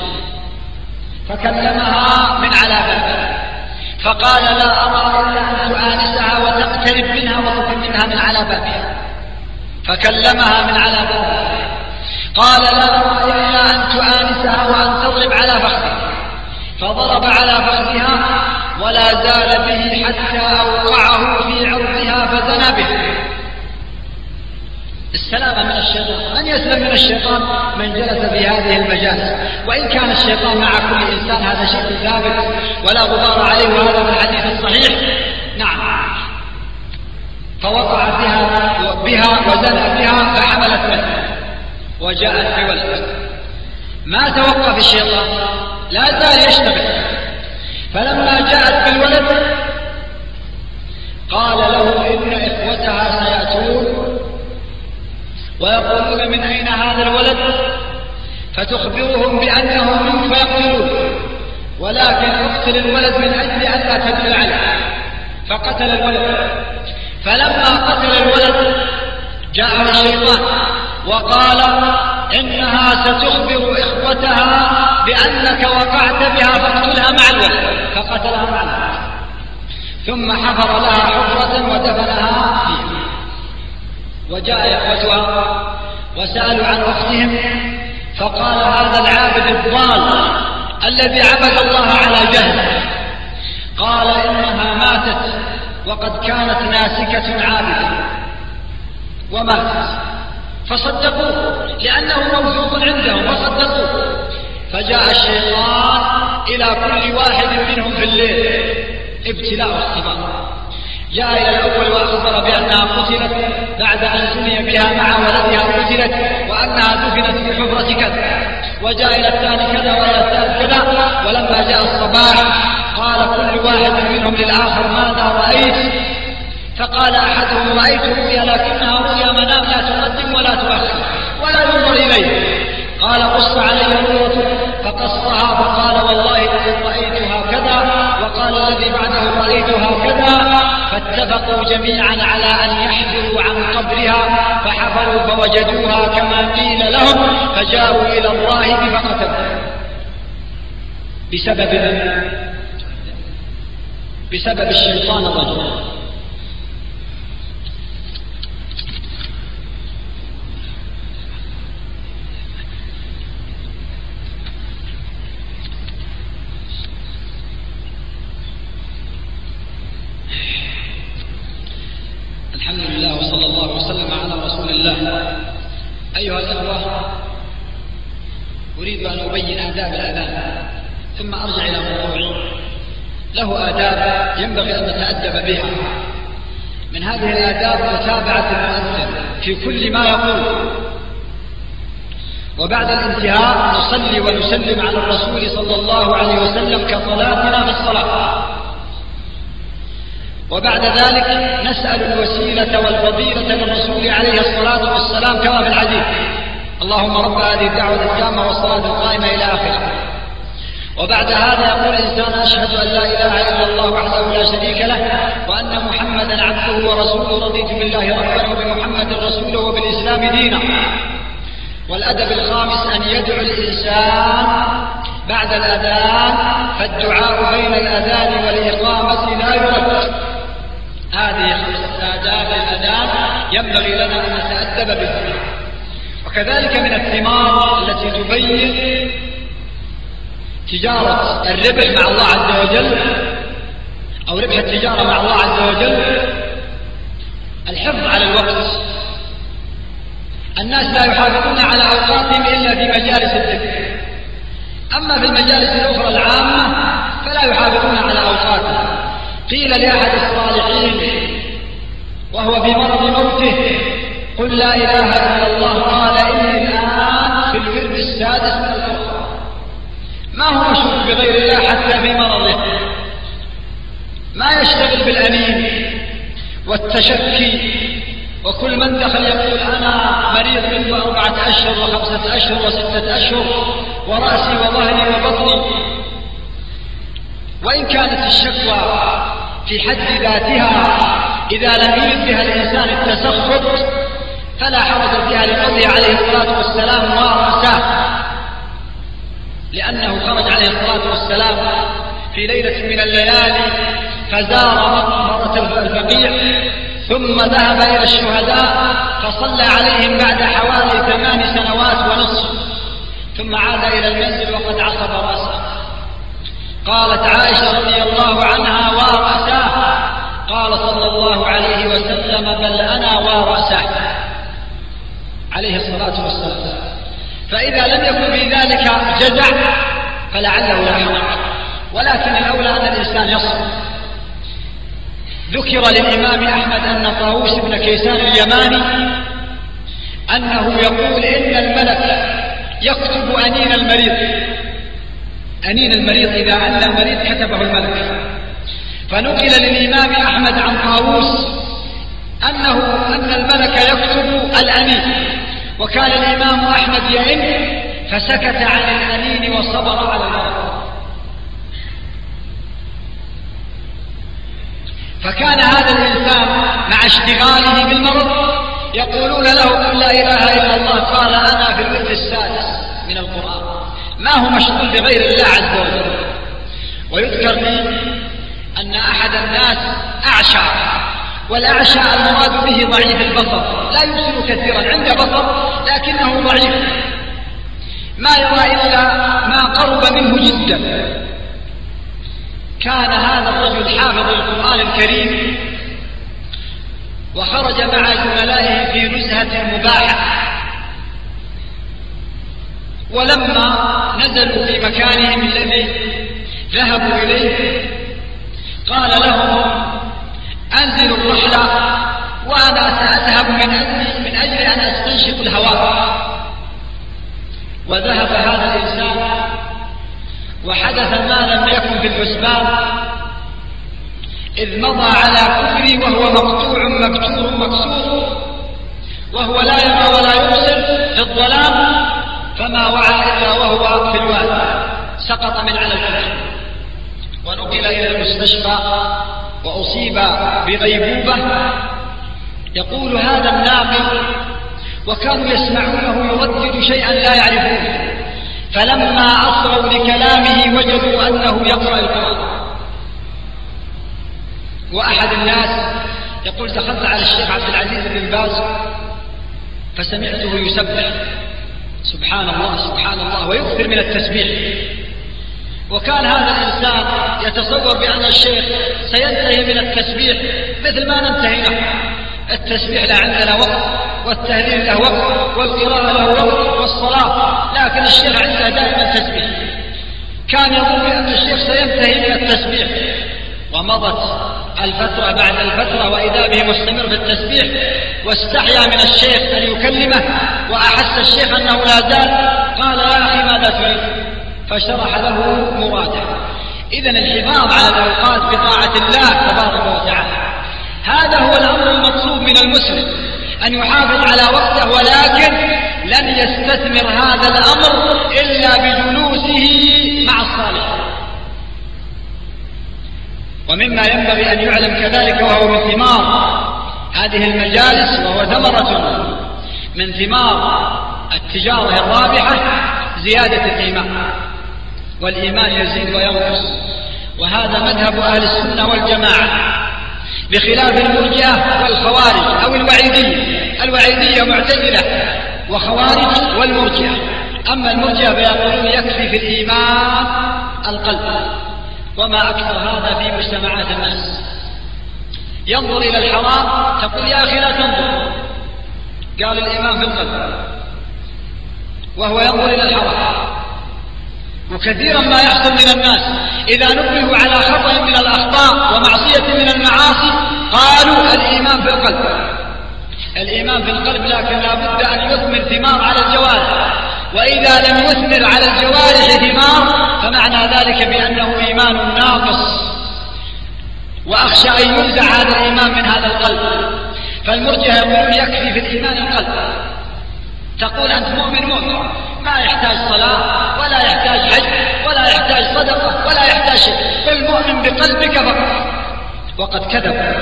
فكلمها من على بابها، فقال: لا أرى إلا أن تؤانسها وتقترب منها وتكلمها من على بابها. فكلمها من على بابها، قال: لا أرى إلا أن تؤانسها وأن تضرب على فخذها. فضرب على فخذها ولا زال به حتى أوقعه في عرضها فزنى به. السلامة من الشيطان. من يسلم من الشيطان؟ من جلس في هذه المجالس. وإن كان الشيطان مع كل إنسان هذا شيء ثابت ولا غبار عليه، وهذا من الحديث الصحيح. نعم. فوقع بها بها وزنى بها فحملت منه وجاءت بولد. ما توقف الشيطان، لا زال يشتغل. فلما جاءت بالولد قال له: إن إخوتها سيأتون ويقولون: من أين هذا الولد؟ فتخبرهم بأنه منك فيقتلوه، ولكن اقتل الولد من أجل أن لا تدل عليه. فقتل الولد. فلما قتل الولد جاءه الشيطان وقال: إنها ستخبر إخوتها بأنك وقعت بها فاقتلها مع الولد. فقتلها مع الولد، ثم حفر لها حفرة ودفنها فيها. وجاء إخوتها وسألوا عن أختهم فقال هذا العابد الضال الذي عبد الله على جهل، قال إنها ماتت وقد كانت ناسكة عابدة وماتت، فصدقوه لأنه موجود عندهم فصدقوه. فجاء الشيطان إلى كل واحد منهم في الليل ابتلاء واختبار، جاء إلى الأول وأخبر بأنها قتلت بعد أن سمي بها مع ولدها قتلت وأنها دفنت في حفرة كذا، وجاء إلى الثاني كذا وإلى الثالث كذا. ولما جاء الصباح قال كل واحد منهم للآخر ماذا رأيت؟ فقال أحدهم رأيت رؤيا لكنها رؤيا منام لا تقدم ولا تؤخر ولا ينظر إليه. قال قص علي رؤيتك، فقصها فقال والله لقد رأيتها كذا، وقال الذي بعده رأيتها كذا. فاتفقوا جميعا على أن يحفروا عن قبرها، فحفروا فوجدوها كما قيل لهم، فجاءوا إلى الراهب فقتلوه بسبب بسبب الشيطان الرجل. الحمد لله وصلى الله وسلم على رسول الله. أيها الأخوة، أريد أن أبين آداب الأذان ثم أرجع إلى موضوعي. له آداب ينبغي أن نتأدب بها. من هذه الآداب متابعة المؤذن في كل ما يقول، وبعد الانتهاء نصلي ونسلم على الرسول صلى الله عليه وسلم كصلاتنا في الصلاة، وبعد ذلك نسأل الوسيلة والفضيلة للرسول عليه الصلاة والسلام كما في الحديث: اللهم رب هذه الدعوة التامة والصلاة القائمة إلى آخره. وبعد هذا يقول الإنسان: أشهد أن لا إله إلا الله وحده لا شريك له وأن محمدا عبده ورسوله، رضيت بالله ربا وبمحمد رسوله وبالإسلام دينا. والأدب الخامس أن يدعو الإنسان بعد الأذان، فالدعاء بين الأذان والإقامة لا يرد. هذه خمس آداب الأذان ينبغي لنا أن نتأدب بها. وكذلك من الثمار التي تبين تجارة الربح مع الله عز وجل أو ربح التجارة مع الله عز وجل الحفظ على الوقت. الناس لا يحافظون على أوقاتهم إلا في مجالس الذكر، أما في المجالس الأخرى العامة فلا يحافظون على أوقاتهم. قيل لأحد الصالحين وهو في مرض موته: قل لا إله إلا الله. قال: إني الآن في الورد السادس من القرآن. ما هو مشغول بغير الله حتى في مرضه، ما يشتغل بالأنين والتشكي، وكل من دخل يقول: أنا مريض منذ أربعة أشهر وخمسة أشهر وستة أشهر ورأسي وظهري وبطني. وإن كانت الشكوى في حد ذاتها إذا لم يرد بها الإنسان التسخط فلا حرج فيها، لقوله عليه الصلاة والسلام: ورأسه، لأنه خرج عليه الصلاة والسلام في ليلة من الليالي فزار مقبرة البقيع، ثم ذهب إلى الشهداء فصلى عليهم بعد حوالي ثمان سنوات ونصف، ثم عاد إلى المنزل وقد عصب رأسه. قالت عائشة رضي الله عنها: ورأسه. قال صلى الله عليه وسلم: بل أنا ورأسه، عليه الصلاة والسلام. فإذا لم يكن في ذلك جزع فلعله لا حرج، ولكن الأولى أن الإنسان يصبر. ذكر للإمام أحمد أن طاووس بن كيسان اليماني أنه يقول: إن الملك يكتب أنين المريض. أنين المريض إذا أن المريض كتبه الملك. فنقل للإمام أحمد عن طاووس أنه أن الملك يكتب الأنين، وكان الإمام أحمد يئن فسكت عن الأنين وصبر على المرض. فكان هذا الإنسان مع اشتغاله بالمرض يقولون له: قل لا إله إلا الله. قال: أنا في الورد السادس من القرآن. ما هو مشغول بغير الله عز وجل. ويذكر لي أن أحد الناس أعشى والأعشى المراد به ضعيف البصر، لا يبصر كثيرا، عنده بصر لكنه ضعيف، ما يرى إلا ما قرب منه جدا. كان هذا الرجل حافظ القرآن الكريم، وخرج مع زملائه في نزهة مباحة، ولما نزلوا في مكانهم الذي ذهبوا إليه قال لهم أنزلوا الرحلة وأنا سأذهب من أجل, من أجل أن أستنشق الهواء. وذهب هذا الإنسان وحدث ما لم يكن في الحسبان، إذ مضى على كفري وهو مقطوع مكتور مكسور، وهو لا يرى ولا يبصر في الظلام، فما وعى إلا وهو في الوادي، سقط من على الكفر ونقل إلى المستشفى وأصيب بغيبوبة. يقول هذا الناقل وكانوا يسمعونه يردد شيئا لا يعرفونه، فلما أصغوا لكلامه وجدوا أنه يقرأ القرآن. وأحد الناس يقول دخلت على الشيخ عبد العزيز بن باز فسمعته يسبح سبحان الله سبحان الله ويكثر من التسبيح، وكان هذا الإنسان يتصور بأن الشيخ سينتهي من التسبيح مثل ما ننتهي نحن، التسبيح لا عندنا وقت، والتهليل له وقت، والقراءة له وقت، والصلاة، لكن الشيخ عنده دائما تسبيح. كان يظن بأن الشيخ سينتهي من التسبيح، ومضت الفترة بعد الفترة وإذا به مستمر في التسبيح، واستحيا من الشيخ أن يكلمه، وأحس الشيخ أنه لا زال، قال يا أخي ماذا تريد؟ فشرح له مراده. إذن الحفاظ على الأوقات بطاعة الله تبارك وتعالى هذا هو الأمر المطلوب من المسلم، أن يحافظ على وقته، ولكن لن يستثمر هذا الأمر إلا بجلوسه مع الصالح. ومما ينبغي أن يعلم كذلك وهو من ثمار هذه المجالس، وهو ثمرة من ثمار التجارة الرابحة، زيادة الإيمان، والإيمان يزيد وينقص، وهذا مذهب أهل السنة والجماعة، بخلاف المرجئة والخوارج أو الوعيدية. الوعيدية معتزلة وخوارج والمرجئة. أما المرجئة فيقولون يكفي في الإيمان القلب، وما أكثر هذا في مجتمعات الناس. ينظر إلى الحرام تقول يا أخي لا تنظر، قال الإيمان في القلب، وهو ينظر إلى الحرام. وكثيرا ما يحصل من الناس إذا نبهوا على خطأ من الأخطاء ومعصية من المعاصي قالوا الإيمان في القلب. الإيمان في القلب، لكن لا بد أن يثمر ثمار على الجوارح، وإذا لم يثمر على الجوارح ثمار فمعنى ذلك بأنه إيمان ناقص، وأخشى أن ينزع هذا الإيمان من هذا القلب. فالمرجئة يقولون يكفي في الإيمان القلب، تقول أنت مؤمن مؤمن ما يحتاج صلاة ولا يحتاج حج ولا يحتاج صدقة ولا يحتاج شيء، قل مؤمن بقلبك فقط، وقد كذب.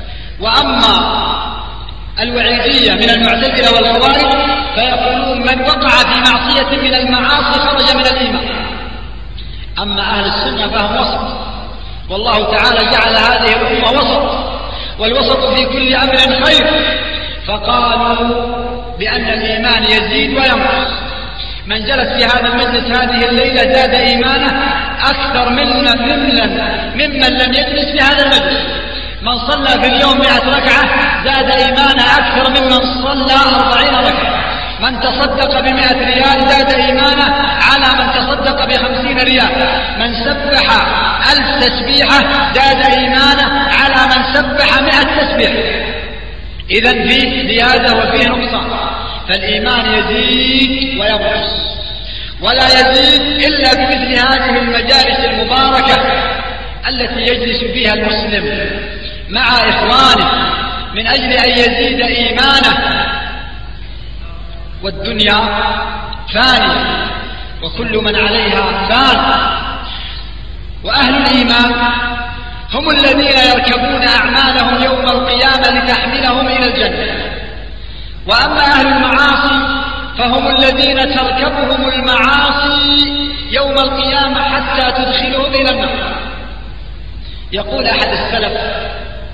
وأما الوعيدية من المعتزلة والخوارج فيقولون من وقع في معصية من المعاصي خرج من الإيمان. أما أهل السنة فهم وسط، والله تعالى جعل هذه الأمة وسط، والوسط في كل أمر خير، فقالوا بأن الإيمان يزيد وينقص. من جلس في هذا المجلس هذه الليلة زاد إيمانه أكثر ممن ممن لم يجلس في هذا المجلس. من صلى في اليوم مئة ركعة زاد إيمانه أكثر ممن صلى أربعين ركعة. من تصدق بمئة ريال زاد إيمانه على من تصدق بخمسين ريال. من سبح ألف تسبيحة زاد إيمانه على من سبح مئة تسبيحة. إذن فيه زيادة وفيه نقصان، فالإيمان يزيد وينقص، ولا يزيد إلا بمثل هذه المجالس المباركة التي يجلس فيها المسلم مع إخوانه من أجل أن يزيد إيمانه. والدنيا فانية وكل من عليها فان، وأهل الإيمان هم الذين يركبون أعمالهم يوم القيامة لتحملهم إلى الجنة. وأما أهل المعاصي فهم الذين تركبهم المعاصي يوم القيامة حتى تدخلهم إلى النار. يقول أحد السلف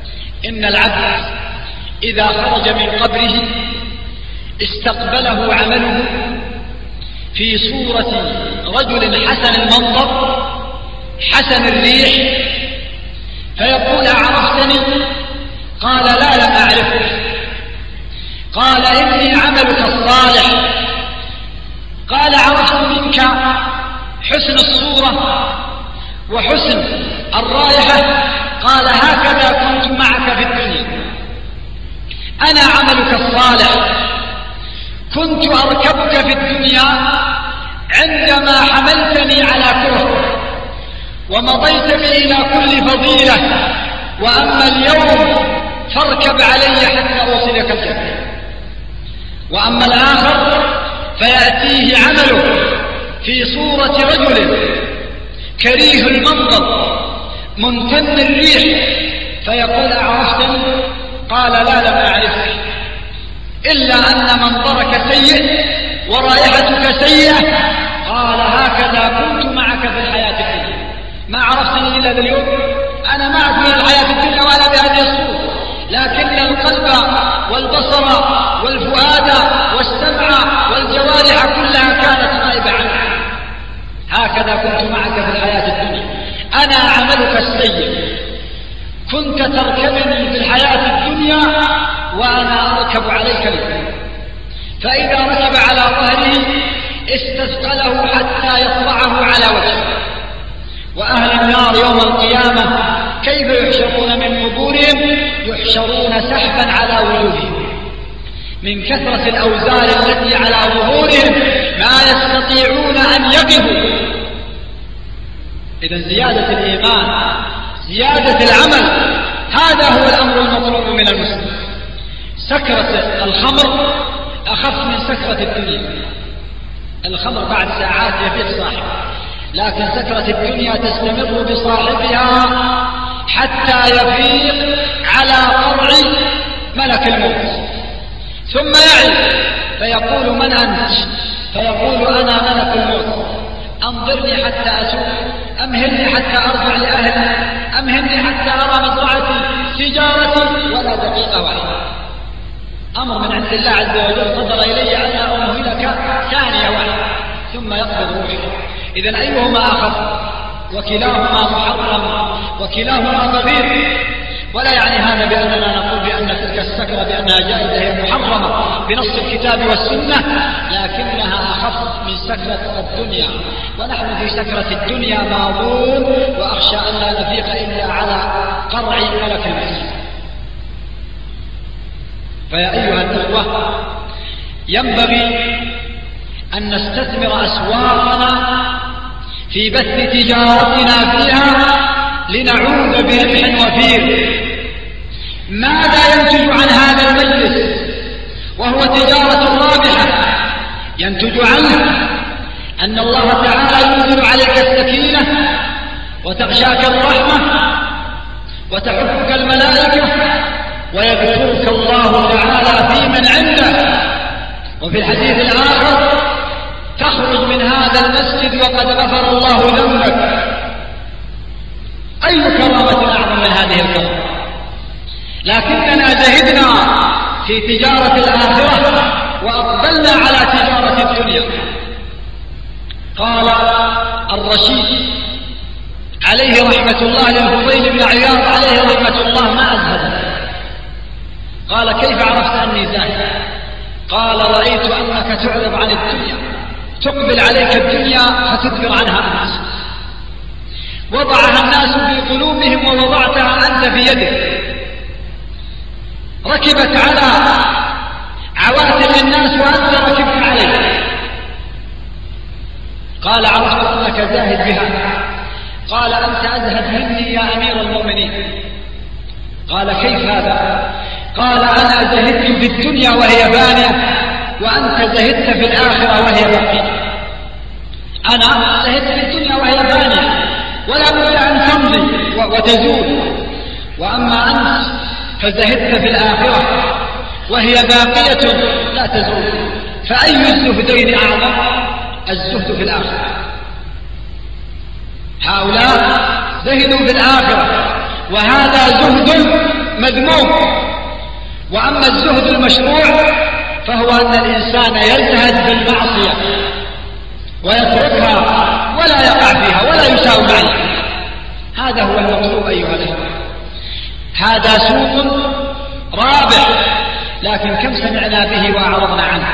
إن العبد إذا خرج من قبره استقبله عمله في صورة رجل حسن المنظر حسن الريح، فيقول أعرفتني؟ قال لا لم أعرفك. قال إني عملك الصالح. قال عرفت منك حسن الصورة وحسن الرائحة. قال هكذا كنت معك في الدنيا، أنا عملك الصالح، كنت أركبك في الدنيا عندما حملتني على كرة ومضيت بي إلى كل فضيلة، وأما اليوم فاركب علي حتى أوصلك الجنة. وأما الآخر فيأتيه عمله في صورة رجل كريه المنظر منتن الريح، فيقول أعرفتني؟ قال لا لم أعرفك، إلا أن منظرك سيء ورائحتك سيئة. قال هكذا كنت معك في الحياة الدنيا، ما عرفتني إلا اليوم، أنا معك في الحياة الدنيا وأنا بهذه الصورة، لكن القلب والبصر والفؤاد والسمع والجوارح كلها كانت غائبة عنك. هكذا كنت معك في الحياة الدنيا، أنا عملك السيء، كنت تركبني في الحياة الدنيا وأنا أركب عليك اليوم. فإذا ركب على ظهره استثقله حتى يطلعه على وجهه. وأهل النار يوم القيامة كيف يحشرون من قبورهم؟ يحشرون سحبا على وجوههم من كثرة الأوزار التي على ظهورهم ما يستطيعون أن يقفوا. إذن زيادة الإيمان، زيادة العمل، هذا هو الأمر المطلوب من المسلم. سكرة الخمر أخف من سكرة الدنيا. الخمر بعد ساعات يفيق صاحبه، لكن سكرة الدنيا تستمر بصاحبها حتى يفيق على قرع ملك الموت، ثم يعي فيقول من أنت؟ فيقول أنا ملك الموت، أنظرني حتى أسوق، أمهلني حتى أرجع لأهلي، أمهلني حتى أرى مزرعتي تجارتي، ولا دقيقة واحدة. أمر من عند الله عز وجل قدر إلي أن أمهلك ثانية واحدة ثم يقبض روحي. إذن أيهما أخف؟ وكلاهما محرم وكلاهما كبير. ولا يعني هذا بأننا نقول بأن تلك السكرة بأنها جائزة هي محرمة بنص الكتاب والسنة، لكنها أخف من سكرة الدنيا، ونحن في سكرة الدنيا ماضون، وأخشى أن لا نفيق إلا على قرع ملك الموت. فيا أيها الأخوة، ينبغي أن نستثمر أسواقنا في بث تجارتنا فيها لنعود بربح وفير. ماذا ينتج عن هذا المجلس وهو تجارة رابحة؟ ينتج عنه أن الله تعالى ينزل عليك السكينة وتغشاك الرحمة وتحفك الملائكة ويذكرك الله تعالى في من عنده. وفي الحديث الآخر تخرج من هذا المسجد وقد غفر الله ذنبك. أي كرامة أعظم من هذه الكرامة؟ لكننا زهدنا في تجارة الآخرة وأقبلنا على تجارة الدنيا. قال الرشيد عليه رحمة الله للفضيل بن عياض عليه رحمة الله: ما أزهدك؟ قال: كيف عرفت أني زاهد؟ قال: رأيت أنك تعرض عن الدنيا، تقبل عليك الدنيا فتدبر عنها الناس، وضعها الناس في قلوبهم ووضعتها أنت في يدك، ركبت على عواتق الناس وأنت ركبت عليه. قال: عرفت أنك زاهد بها. قال: أنت أزهد مني يا أمير المؤمنين. قال: كيف هذا؟ قال: أنا زهدت في الدنيا وهي فانية، وأنت زهدت في الآخرة وهي باقية. أنا زهدت في الدنيا وهي فانية ولا بد أن تمضي وتزول، وأما أنت فزهدت في الآخرة وهي باقية لا تزول. فأي الزهدين أعظم؟ الزهد في الآخرة. هؤلاء زهدوا في الآخرة، وهذا زهد مذموم. وأما الزهد المشروع فهو أن الإنسان يزهد بالمعصية ويتركها ولا يقع فيها ولا يساوم عليها. هذا هو المطلوب أيها الأخوة. هذا سوق رابح، لكن كم سمعنا به وأعرضنا عنه؟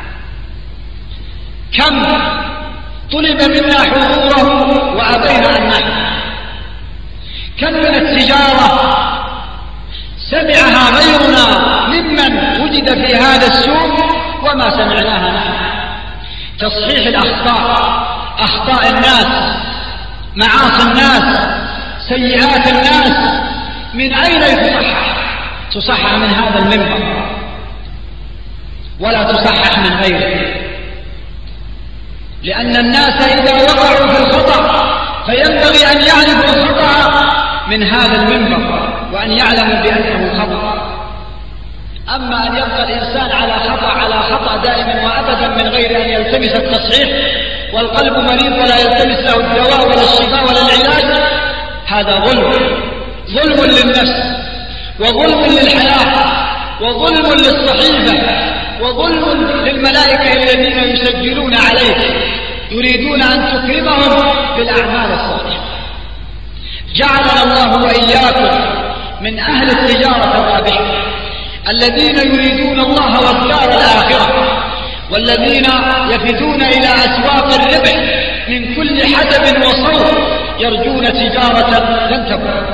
كم طلب منا حضوره وأبينا أن نحضر؟ كم من التجارة سمعها غيرنا ممن وجد في هذا السوق وما سمعناها نحن؟ تصحيح الأخطاء، أخطاء الناس، معاصي الناس، سيئات الناس، من أين تصحح؟ تصحح من هذا المنبر ولا تصحح من غيره، لأن الناس إذا وقعوا في الخطأ فينبغي أن يعرفوا الخطأ من هذا المنبر وأن يعلموا بأنه خطأ. أما أن يبقى الإنسان على خطأ على خطأ دائما وأبدا من غير أن يلتمس التصحيح، والقلب مريض ولا يلتمس له الدواء ولا الشفاء ولا العلاج، هذا ظلم، ظلم للنفس وظلم للحياة وظلم للصحيفة وظلم للملائكة الذين يسجلون عليك يريدون أن تكرمهم بالأعمال الصالحة. جعلنا الله وإياكم من أهل التجارة الرابحة الذين يريدون الله والدار الآخرة، والذين يفدون إلى أسواق الربح من كل حدب وصوت يرجون تجارة لن تكون.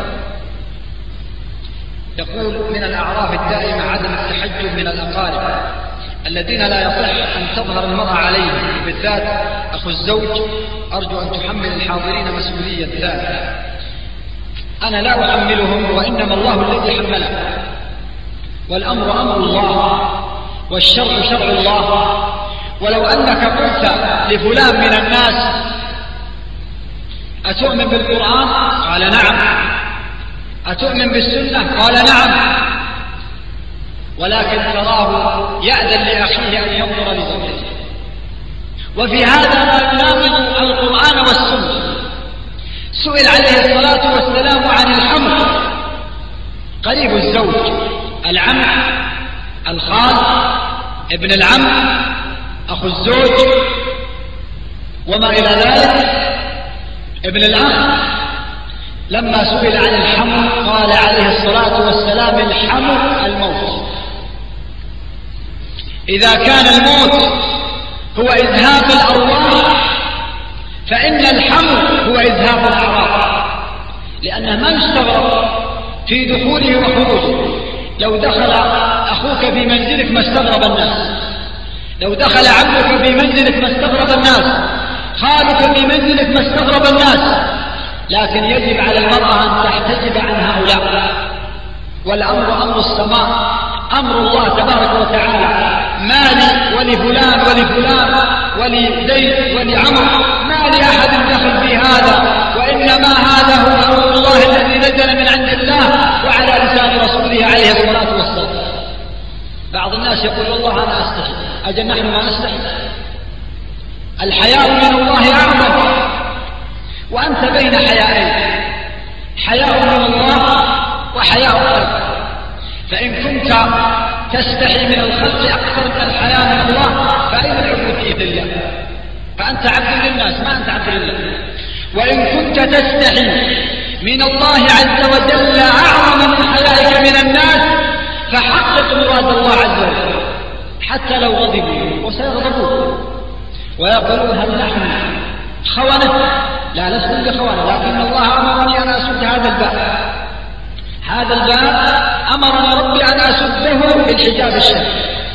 يقول من الأعراف الدائمة عدم التحجب من الأقارب الذين لا يصح أن تظهر المرأة عليهم، بالذات أخو الزوج. أرجو أن تحمل الحاضرين مسؤولية ذلك. أنا لا أحملهم وإنما الله الذي حمله، والأمر أمر الله والشرع شرع الله. ولو أنك قلت لفلان من الناس أتؤمن بالقرآن؟ قال نعم. أتؤمن بالسنة؟ قال نعم. ولكن تراه يأذن لأخيه أن ينظر لزوجته، وفي هذا ما يناقض القرآن والسنة. سئل عليه الصلاة والسلام عن الحمل، قريب الزوج، العم، الخال، ابن العم، أخو الزوج، وما إلى ذلك، ابن الأخ. لما سئل عن الحمل قال عليه الصلاة والسلام الحمل الموت. إذا كان الموت هو إذهاب الأرواح فإن الحمل هو إذهاب الأعراض، لأنه ما يستغرب في دخوله وخروجه. لو دخل أخوك في منزلك ما استغرب الناس، لو دخل عمك في منزلك ما استغرب الناس، خالك في منزلك ما استغرب الناس. لكن يجب على المرأة أن تحتجب عن هؤلاء، والأمر أمر السماء، أمر الله تبارك وتعالى. ما لي ولفلان ولفلان ولزيد ولعمر، ما لأحد دخل في هذا، وإنما هذا هو أمر الله الذي نزل من عند الله وعلى لسان رسوله عليه الصلاة والسلام. بعض الناس يقول والله أنا أستحي، أجل نحن ما نستحي؟ الحياء من الله أعظم، وأنت بين حيائين، حياء من الله وحياء الخلق. فإن كنت تستحي من الخلق أكثر من الحياء من الله فأين العبودية لله؟ فأنت عبد للناس ما أنت عبد لله. وإن كنت تستحي من الله عز وجل أعظم من حيائك من الناس فحقق مراد الله عز وجل، حتى لو غضبوا وسيغضبون ويقولون هل نحن خونة؟ لا، لسنا بخونة، لكن الله أمرني أن أسد هذا الباب. هذا الباب أمرنا ربي أن أسده بالحجاب الشرعي،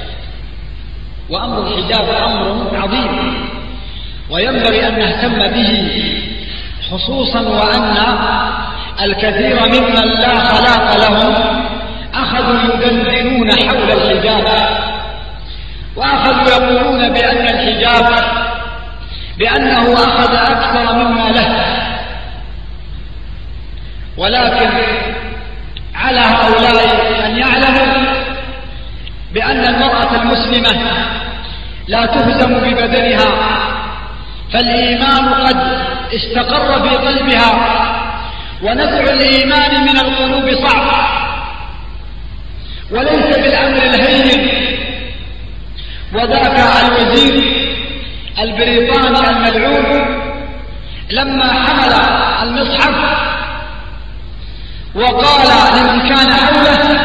وأمر الحجاب أمر عظيم وينبغي أن نهتم به، خصوصا وأن الكثير ممن لا خلاق لهم أخذوا يدندنون حول الحجاب، وأخذوا يقولون بأن الحجاب بأنه أخذ أكثر مما له. ولكن على هؤلاء أن يعلموا بأن المرأة المسلمة لا تهزم ببدنها، فالإيمان قد استقر في قلبها، ونزع الإيمان من القلوب صعب، وليس بالأمر الهين. وذاك الوزير البريطاني الملعون لما حمل المصحف وقال لمن كان حوله: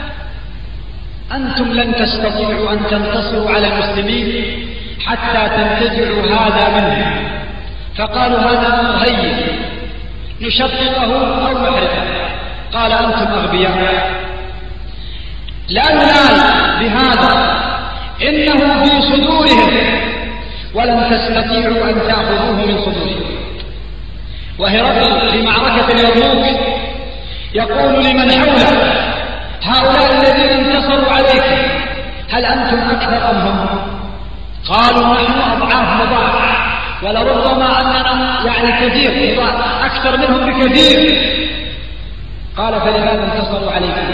أنتم لن تستطيعوا أن تنتصروا على المسلمين حتى تنتزعوا هذا منه. فقالوا: هذا أمر هين نشققه أو نحرقه. قال: أنتم أغبياء، لا ننال بهذا، إنه في صدورهم ولن تستطيعوا أن تأخذوه من صدورهم. وهرقل في معركة اليرموك يقول لمن حوله: هؤلاء الذين انتصروا عليكم هل أنتم أكثر أم هم؟ قالوا: نحن أضعاف مضاعف، ولربما أننا يعني كثير أكثر منهم بكثير. قال: فلماذا انتصروا عليكم؟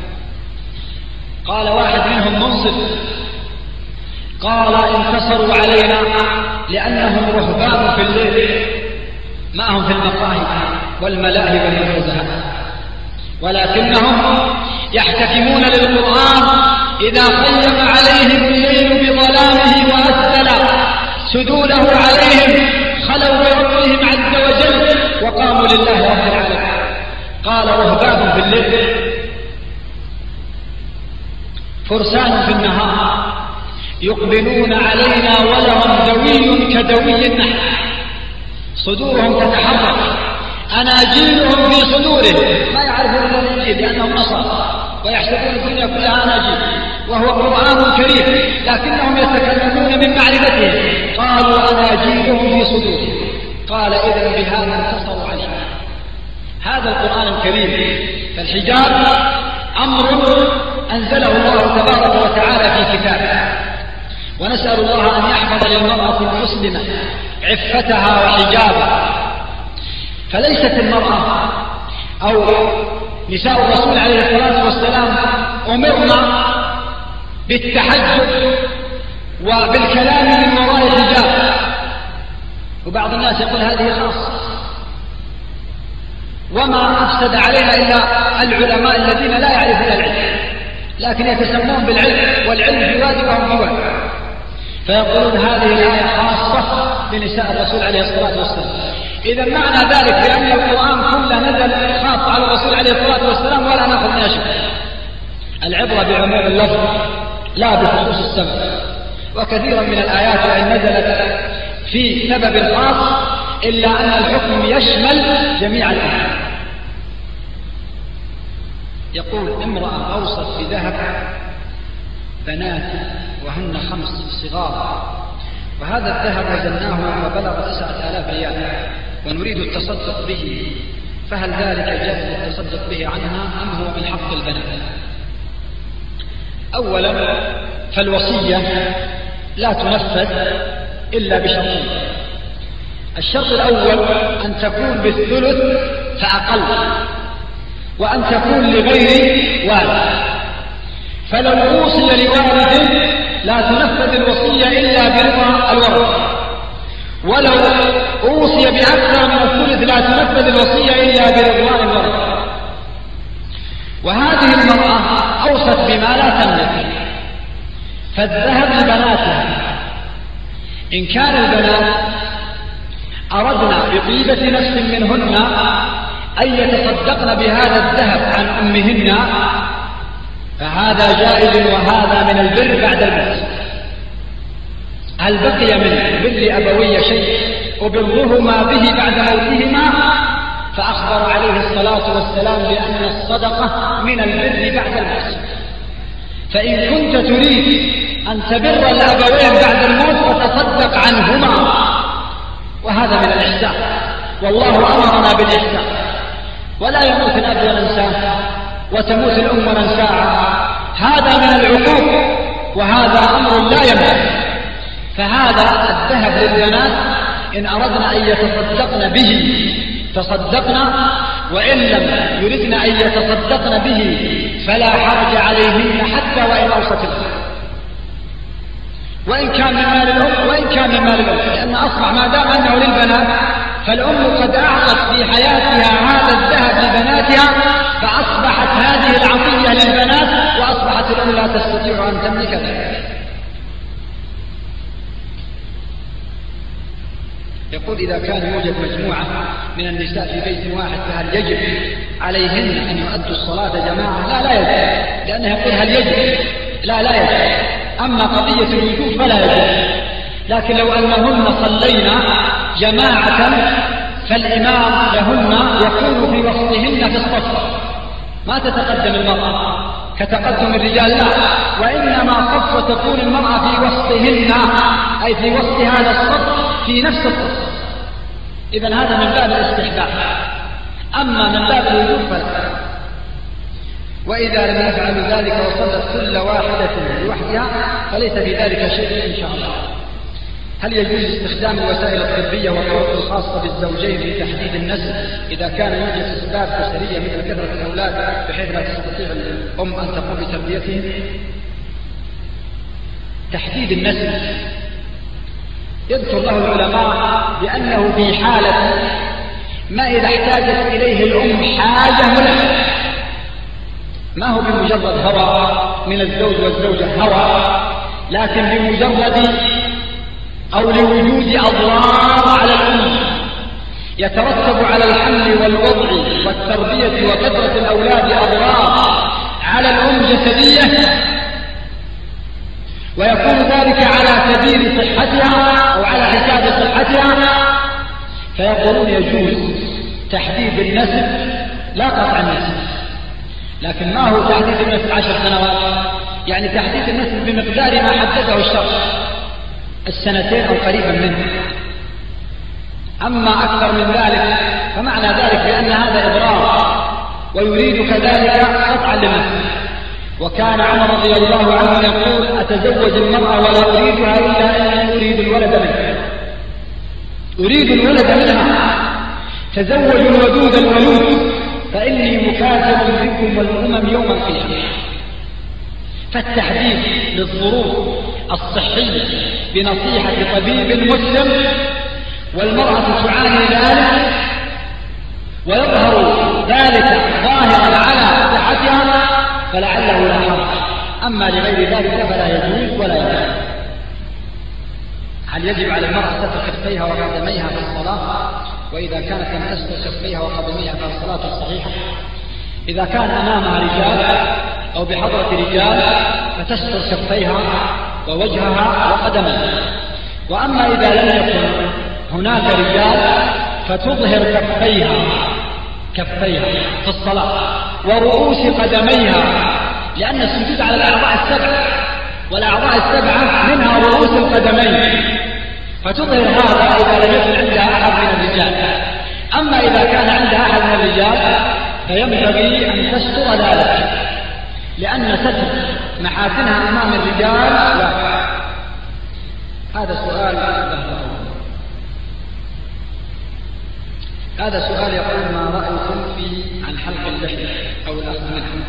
قال واحد منهم منصف، قال: انتصروا علينا لأنهم رهبان في الليل، ما هم في المقاهي والملاهي والمنزهات، ولكنهم يحتكمون للقرآن إذا قيم عليهم الليل بظلامه وأسدل سدوله عليهم خلوا بربهم عز وجل وقاموا لله رب العالمين. قال: رهبان في الليل، فرسان في النهار، يقبلون علينا ولهم دوي كدوي النحل، صدورهم تتحرك، أناجيلهم في صدورهم، ما يعرفون الإنجيل لأنهم نصارى ويحسبون الدنيا كلها أناجيل وهو قرآن كريم، لكنهم يتكلمون من معرفتهم. قالوا: أناجيلهم في صدورهم. قال: إذن بهذا انتصروا علينا. هذا القرآن الكريم. فالحجاب أمر أنزله الله تبارك وتعالى في كتابه، ونسأل الله أن يحفظ للمرأة المسلمة عفتها وحجابها. فليست المرأة أو نساء الرسول عليه الصلاة والسلام أمرنا بالتحجب وبالكلام من وراء الحجاب. وبعض الناس يقول هذه خاصة، وما أفسد علينا إلا العلماء الذين لا يعرفون العلم لكن يتسمون بالعلم، والعلم في وادي وهم في وادي، فيقولون هذه الآية خاصة بنساء الرسول عليه الصلاة والسلام. إذا معنى ذلك بأن القرآن كله نزل خاص على الرسول عليه الصلاة والسلام ولا نأخذ من أشبه. العبرة بعموم اللفظ لا بخصوص السبب. وكثيرا من الآيات وإن نزلت في سبب خاص إلا أن الحكم يشمل جميع الأمور. يقول: امرأة أوصت بذهب بنات وهن خمس صغار، وهذا الذهب وزناه وبلغ تسعة آلاف ريال، ونريد التصدق به، فهل ذلك جائز التصدق به عنها أم هو من حق البنات؟ أولا، فالوصية لا تنفذ إلا بشرطين. الشرط الأول أن تكون بالثلث فأقل، وأن تكون لغير والد. فلو أوصي لوالد لا تنفذ الوصية إلا برضا الورثة، ولو أوصي بأكثر من الثلث لا تنفذ الوصية إلا برضوان الورثة. وهذه المرأة أوصت بما لا تملك، فالذهب لبناتها. إن كان البنات أردنا بطيبة نفس منهن أن يتصدقن بهذا الذهب عن أمهن فهذا جائز، وهذا من البر بعد الموت. هل بقي من بر أبوي شيء وبرهما به بعد موتهما؟ فأخبر عليه الصلاة والسلام بأن الصدقة من البر بعد الموت. فإن كنت تريد أن تبر الأبوين بعد الموت فتصدق عنهما، وهذا من الإحسان، والله أمرنا بالإحسان. ولا يموت الأب وننساه وتموت الأم وننساها، هذا من العقوق، وهذا أمر لا يموت. فهذا الذهب للبنات إن أردنا أن يتصدقن به تصدقنا، وإن لم يردن أن يتصدقن به فلا حرج عليهن حتى وإن أوصت الأم، وإن كان من مال الأم وإن كان من مال الأم، لأن أصبح ما دام أنه للبنات فالأم قد أعطت في حياتها هذا الذهب لبناتها، فأصبحت هذه العطية للبنات فأصبحت الأم لا تستطيع أن تملك ذلك. يقول إذا كان يوجد مجموعة من النساء في بيت واحد فهل يجب عليهن أن يؤدوا الصلاة جماعة؟ لا لا يجب، لأنه يقول هل يجب؟ لا لا يجب. أما قضية الوجوب فلا يجب. لكن لو أنهن صلينا جماعة فالإمام لهن يكون في وسطهن في الصف، ما تتقدم المرأة كتقدم الرجال، لا، وإنما صف تكون المرأة في وسطهن، أي في وسط هذا الصف في نفس الصف. إذن هذا من باب الاستحباب. أما من باب الوجوب فلا. وإذا لم يفعل ذلك وصلت كل واحدة لوحدها فليس في ذلك شيء إن شاء الله. هل يجوز استخدام الوسائل الطبية والطرق الخاصة بالزوجين في تحديد النسل إذا كان يوجد أسباب أسرية مثل كثرة الأولاد بحيث لا تستطيع الأم أن تقوم بتربيتهم؟ تحديد النسل يذكر له العلماء بأنه في حالة ما إذا احتاجت إليه الأم حاجة ملحة، ما هو بمجرد هوى من الزوج والزوجة هوى، لكن بمجرد أو لوجود أضرار على الأم يترتب على الحمل والوضع والتربية وكثرة الأولاد أضرار على الأم جسدية، ويكون ذلك على سبيل صحتها أو على حساب صحتها، فيقولون يجوز تحديد النسل لا قطع النسل. لكن ما هو تحديد النسل عشر سنوات؟ يعني تحديد النسل بمقدار ما حدده الشرع، السنتين أو قريبا منه. أما أكثر من ذلك فمعنى ذلك بأن هذا إضرار ويريد كذلك قطعا للنسل. وكان عمر رضي الله عنه يقول أتزوج المرأة ولا أريدها إلا أن أريد الولد منها، أريد الولد منها، تزوجوا الودود الولود فإني مكافر بكم والأمم يوم القيامة. فالتحديد للظروف الصحية بنصيحة طبيب مسلم والمرأة تعاني ذلك ويظهر ذلك ظاهرا على صحتها فلعله لا حرج. أما لغير ذلك فلا يجوز ولا يجوز. هل يجب على المرأة ستر كفيها وقدميها في الصلاة؟ وإذا كانت لم تستر كفيها وقدميها فالصلاة الصحيحة. إذا كان أمامها رجال أو بحضرة رجال فتستر كفيها ووجهها وقدميها. وأما إذا لم يكن هناك رجال فتظهر كفيها كفيها في الصلاة ورؤوس قدميها، لأن السجود على الأعضاء السبع والأعضاء السبعة منها رؤوس القدمين، فتظهر هذا إذا لم يكن عندها أحد من الرجال. أما إذا كان عندها أحد من الرجال فينبغي أن تستر ذلك، لأن ستر محاسنها أمام الرجال لا. هذا سؤال هذا سؤال يقول ما رأيكم في عن حلق اللحية أو الأخذ منها؟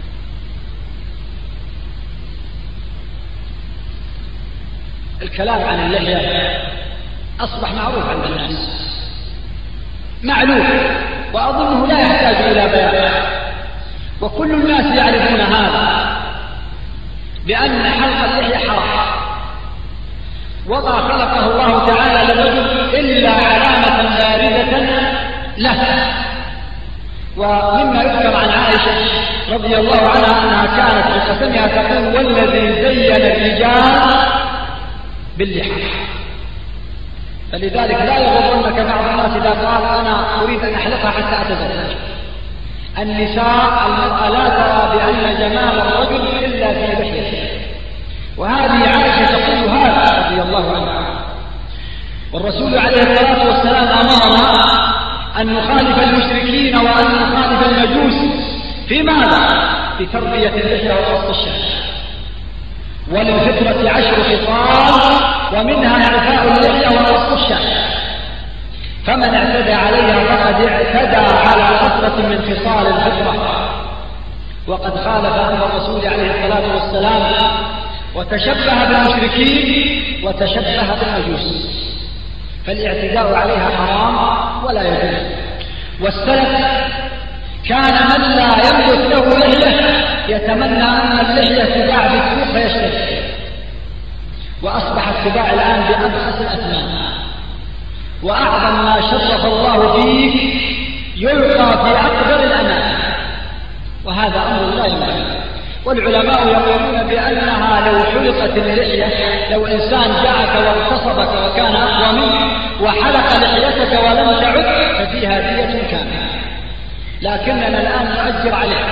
الكلام عن اللحية أصبح معروف عند الناس، معلوم، وأظنه لا يحتاج إلى بيان، وكل الناس يعرفون هذا بأن حلق اللحية حرام، وما خلقه الله تعالى للرجل إلا علامة باردة له. ومما يذكر عن عائشة رضي الله عنها أنها كانت في قسمها تقول والذي زين الرجال باللحى. فلذلك لا يغرنك بعض الناس إذا قال أنا أريد أن أحلقها حتى أتزوج. النساء المرأة لا ترى بأن جمال الرجل إلا في لحيته، وهذه عائشة تقول هذا رضي الله عنها. والرسول عليه الصلاة والسلام أمرنا أن نخالف المشركين وأن نخالف المجوس في ماذا؟ في تربية اللحية وقص الشعر. وللفطرة عشر خصال ومنها إعفاء اللحية وقص الشعر، فمن اعتدى عليها فقد اعتدى على خصلة من خصال الفطرة، وقد خالف أمر الرسول عليه الصلاة والسلام وتشبه بالمشركين وتشبه بالمجوس، فالاعتداء عليها حرام ولا يجوز. والسلف كان من لا يملك له لحية يتمنى أن اللحية تباع في السوق فيشتري، وأصبحت تباع الآن بأبخس الأثمان، وأعظم ما شرف الله فيه يلقى في أكبر الأماكن، وهذا أمر لا يمكن. والعلماء يقولون بأنها لو حلقت اللحية، لو إنسان جاءك واغتصبك وكان أقوى منك وحلق لحيتك ولم تعد ففيها دية كاملة، لكننا الآن نؤجر عليه.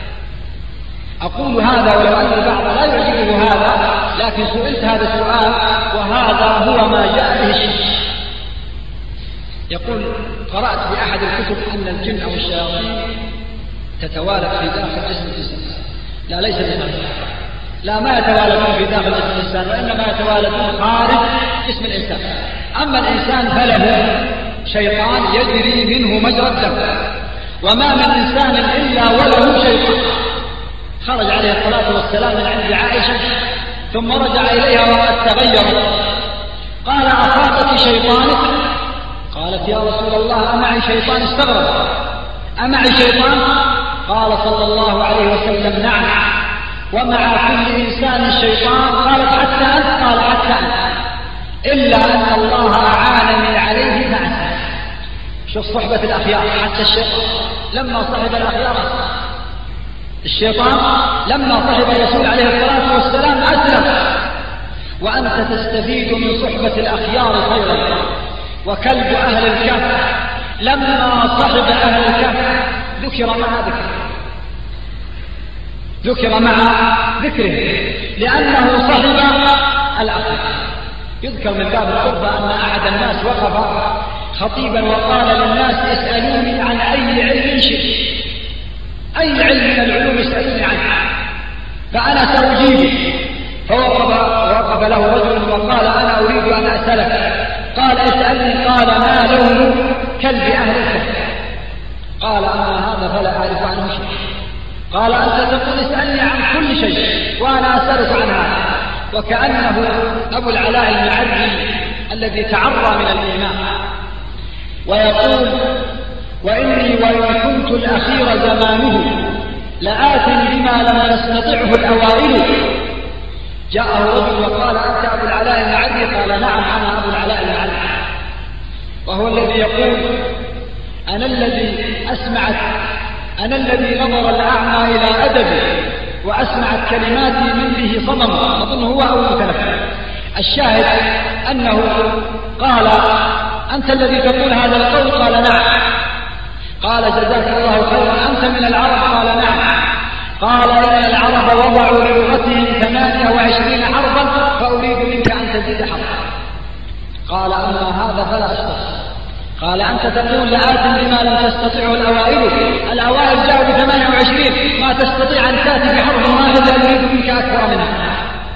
أقول هذا ولو أن البعض لا يعجبه هذا، لكن سئلت هذا السؤال وهذا هو ما جاء به الشيء. يقول: قرأت في أحد الكتب أن الجن أو الشياطين تتوالد في داخل جسم الإنسان. لا، ليس بهذا، لا، ما يتوالدون في داخل جسم الإنسان، وإنما يتوالدون خارج جسم الإنسان. أما الإنسان فله شيطان يجري منه مجرى الدم، وما من إنسان إلا وله شيطان. خرج عليه الصلاة والسلام من عند عائشة ثم رجع إليها وقد تغيرت، قال: أصابك شيطانك؟ قالت: يا رسول الله أمعي شيطان؟ استغرب: أمعي شيطان؟ قال صلى الله عليه وسلم: نعم، ومع كل إنسان شيطان. قالت: حتى أنت؟ قال: حتى أنت، إلا أن الله أعانني عليه فأنت. شوف صحبة الأخيار، حتى الشيطان لما صحب الأخيار، الشيطان لما صحب الرسول عليه الصلاة والسلام أسلم. وأنت تستفيد من صحبة الأخيار خيرا. وكلب أهل الكهف لما صحب أهل الكهف ذكر مع ذكره، ذكر مع ذكره لأنه صحب الأخيار. يذكر من باب القربة أن أحد الناس وقف خطيبا وقال للناس: اسألوني عن أي علم شئت، أي علم من العلوم اسألوني عنه فأنا سأجيبه. فوقف وقف له رجل وقال: أنا أريد أن أسألك. قال: اسألني. قال: ما لون كلب أهل الكهف؟ قال: أما هذا فلا أعرف عنه شيء. قال: أنت تقول اسألني عن كل شيء وأنا أسألك عن هذا. وكأنه أبو العلاء المعري الذي تعرى من الإيمان ويقول: وإني وإن كنت الأخير زمانه لآت بما لم تستطعه الأوائل. جاءه رجل وقال: أنت أبو العلاء المعري؟ قال: نعم، أنا أبو العلاء المعري. وهو الذي يقول: أنا الذي أسمعت أنا الذي نظر الأعمى إلى أدبي وأسمعت كلماتي من به صمم. أظن هو أو متلفظ. الشاهد أنه قال: أنت الذي تقول هذا القول؟ قال: نعم. قال: جزاك الله خيرا، أنت من العرب؟ قال: نعم. قال: إن العرب وضعوا للغتهم ثمانية وعشرين حرفا فأريد منك أن تزيد حرفا. قال: أما هذا فلا أشتري. قال: أنت تقول لآت بما لم تستطيعه الأوائل، الأوائل جاءوا بثمانية وعشرين، ما تستطيع أن تأتي بحرف واحد لا يريد منك أكثر منها.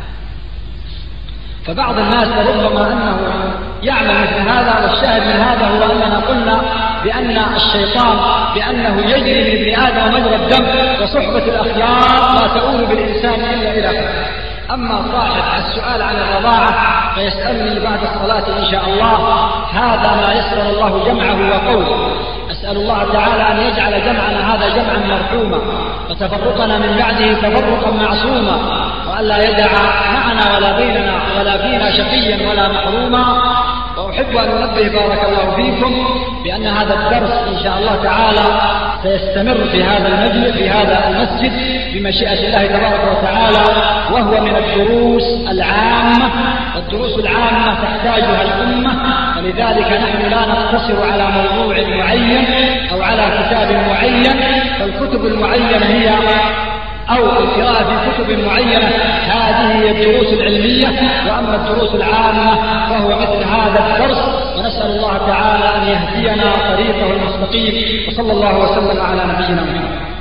فبعض الناس ربما أنه يعمل مثل هذا، والشاهد من هذا هو أننا قلنا بأن الشيطان بأنه يجري من ابن آدم مجرى الدم، وصحبة الأخيار لا تؤول بالإنسان إلا إلى خير. أما صاحب السؤال عن الرضاعة فيسألني بعد الصلاة إن شاء الله. هذا ما يسر الله جمعه وقوله. أسأل الله تعالى أن يجعل جمعنا هذا جمعا مرحوما، وتفرقنا من بعده تفرقا معصوما، وألا يدع معنا ولا بيننا ولا فينا شقيا ولا محروما. وأحب أن أنبه بارك الله فيكم بأن هذا الدرس إن شاء الله تعالى سيستمر في هذا المجلس في هذا المسجد بمشيئة الله تبارك وتعالى، وهو من الدروس العامة، والدروس العامة تحتاجها الأمة، ولذلك نحن لا نقتصر على موضوع معين أو على كتاب معين، فالكتب المعينة هي أو القراءة في كتب معينة هذه هي الدروس العلمية، وأما الدروس العامة فهو مثل هذا الدرس. ونسأل الله تعالى أن يهدينا طريقه المستقيم، وصلى الله وسلم على نبينا محمد.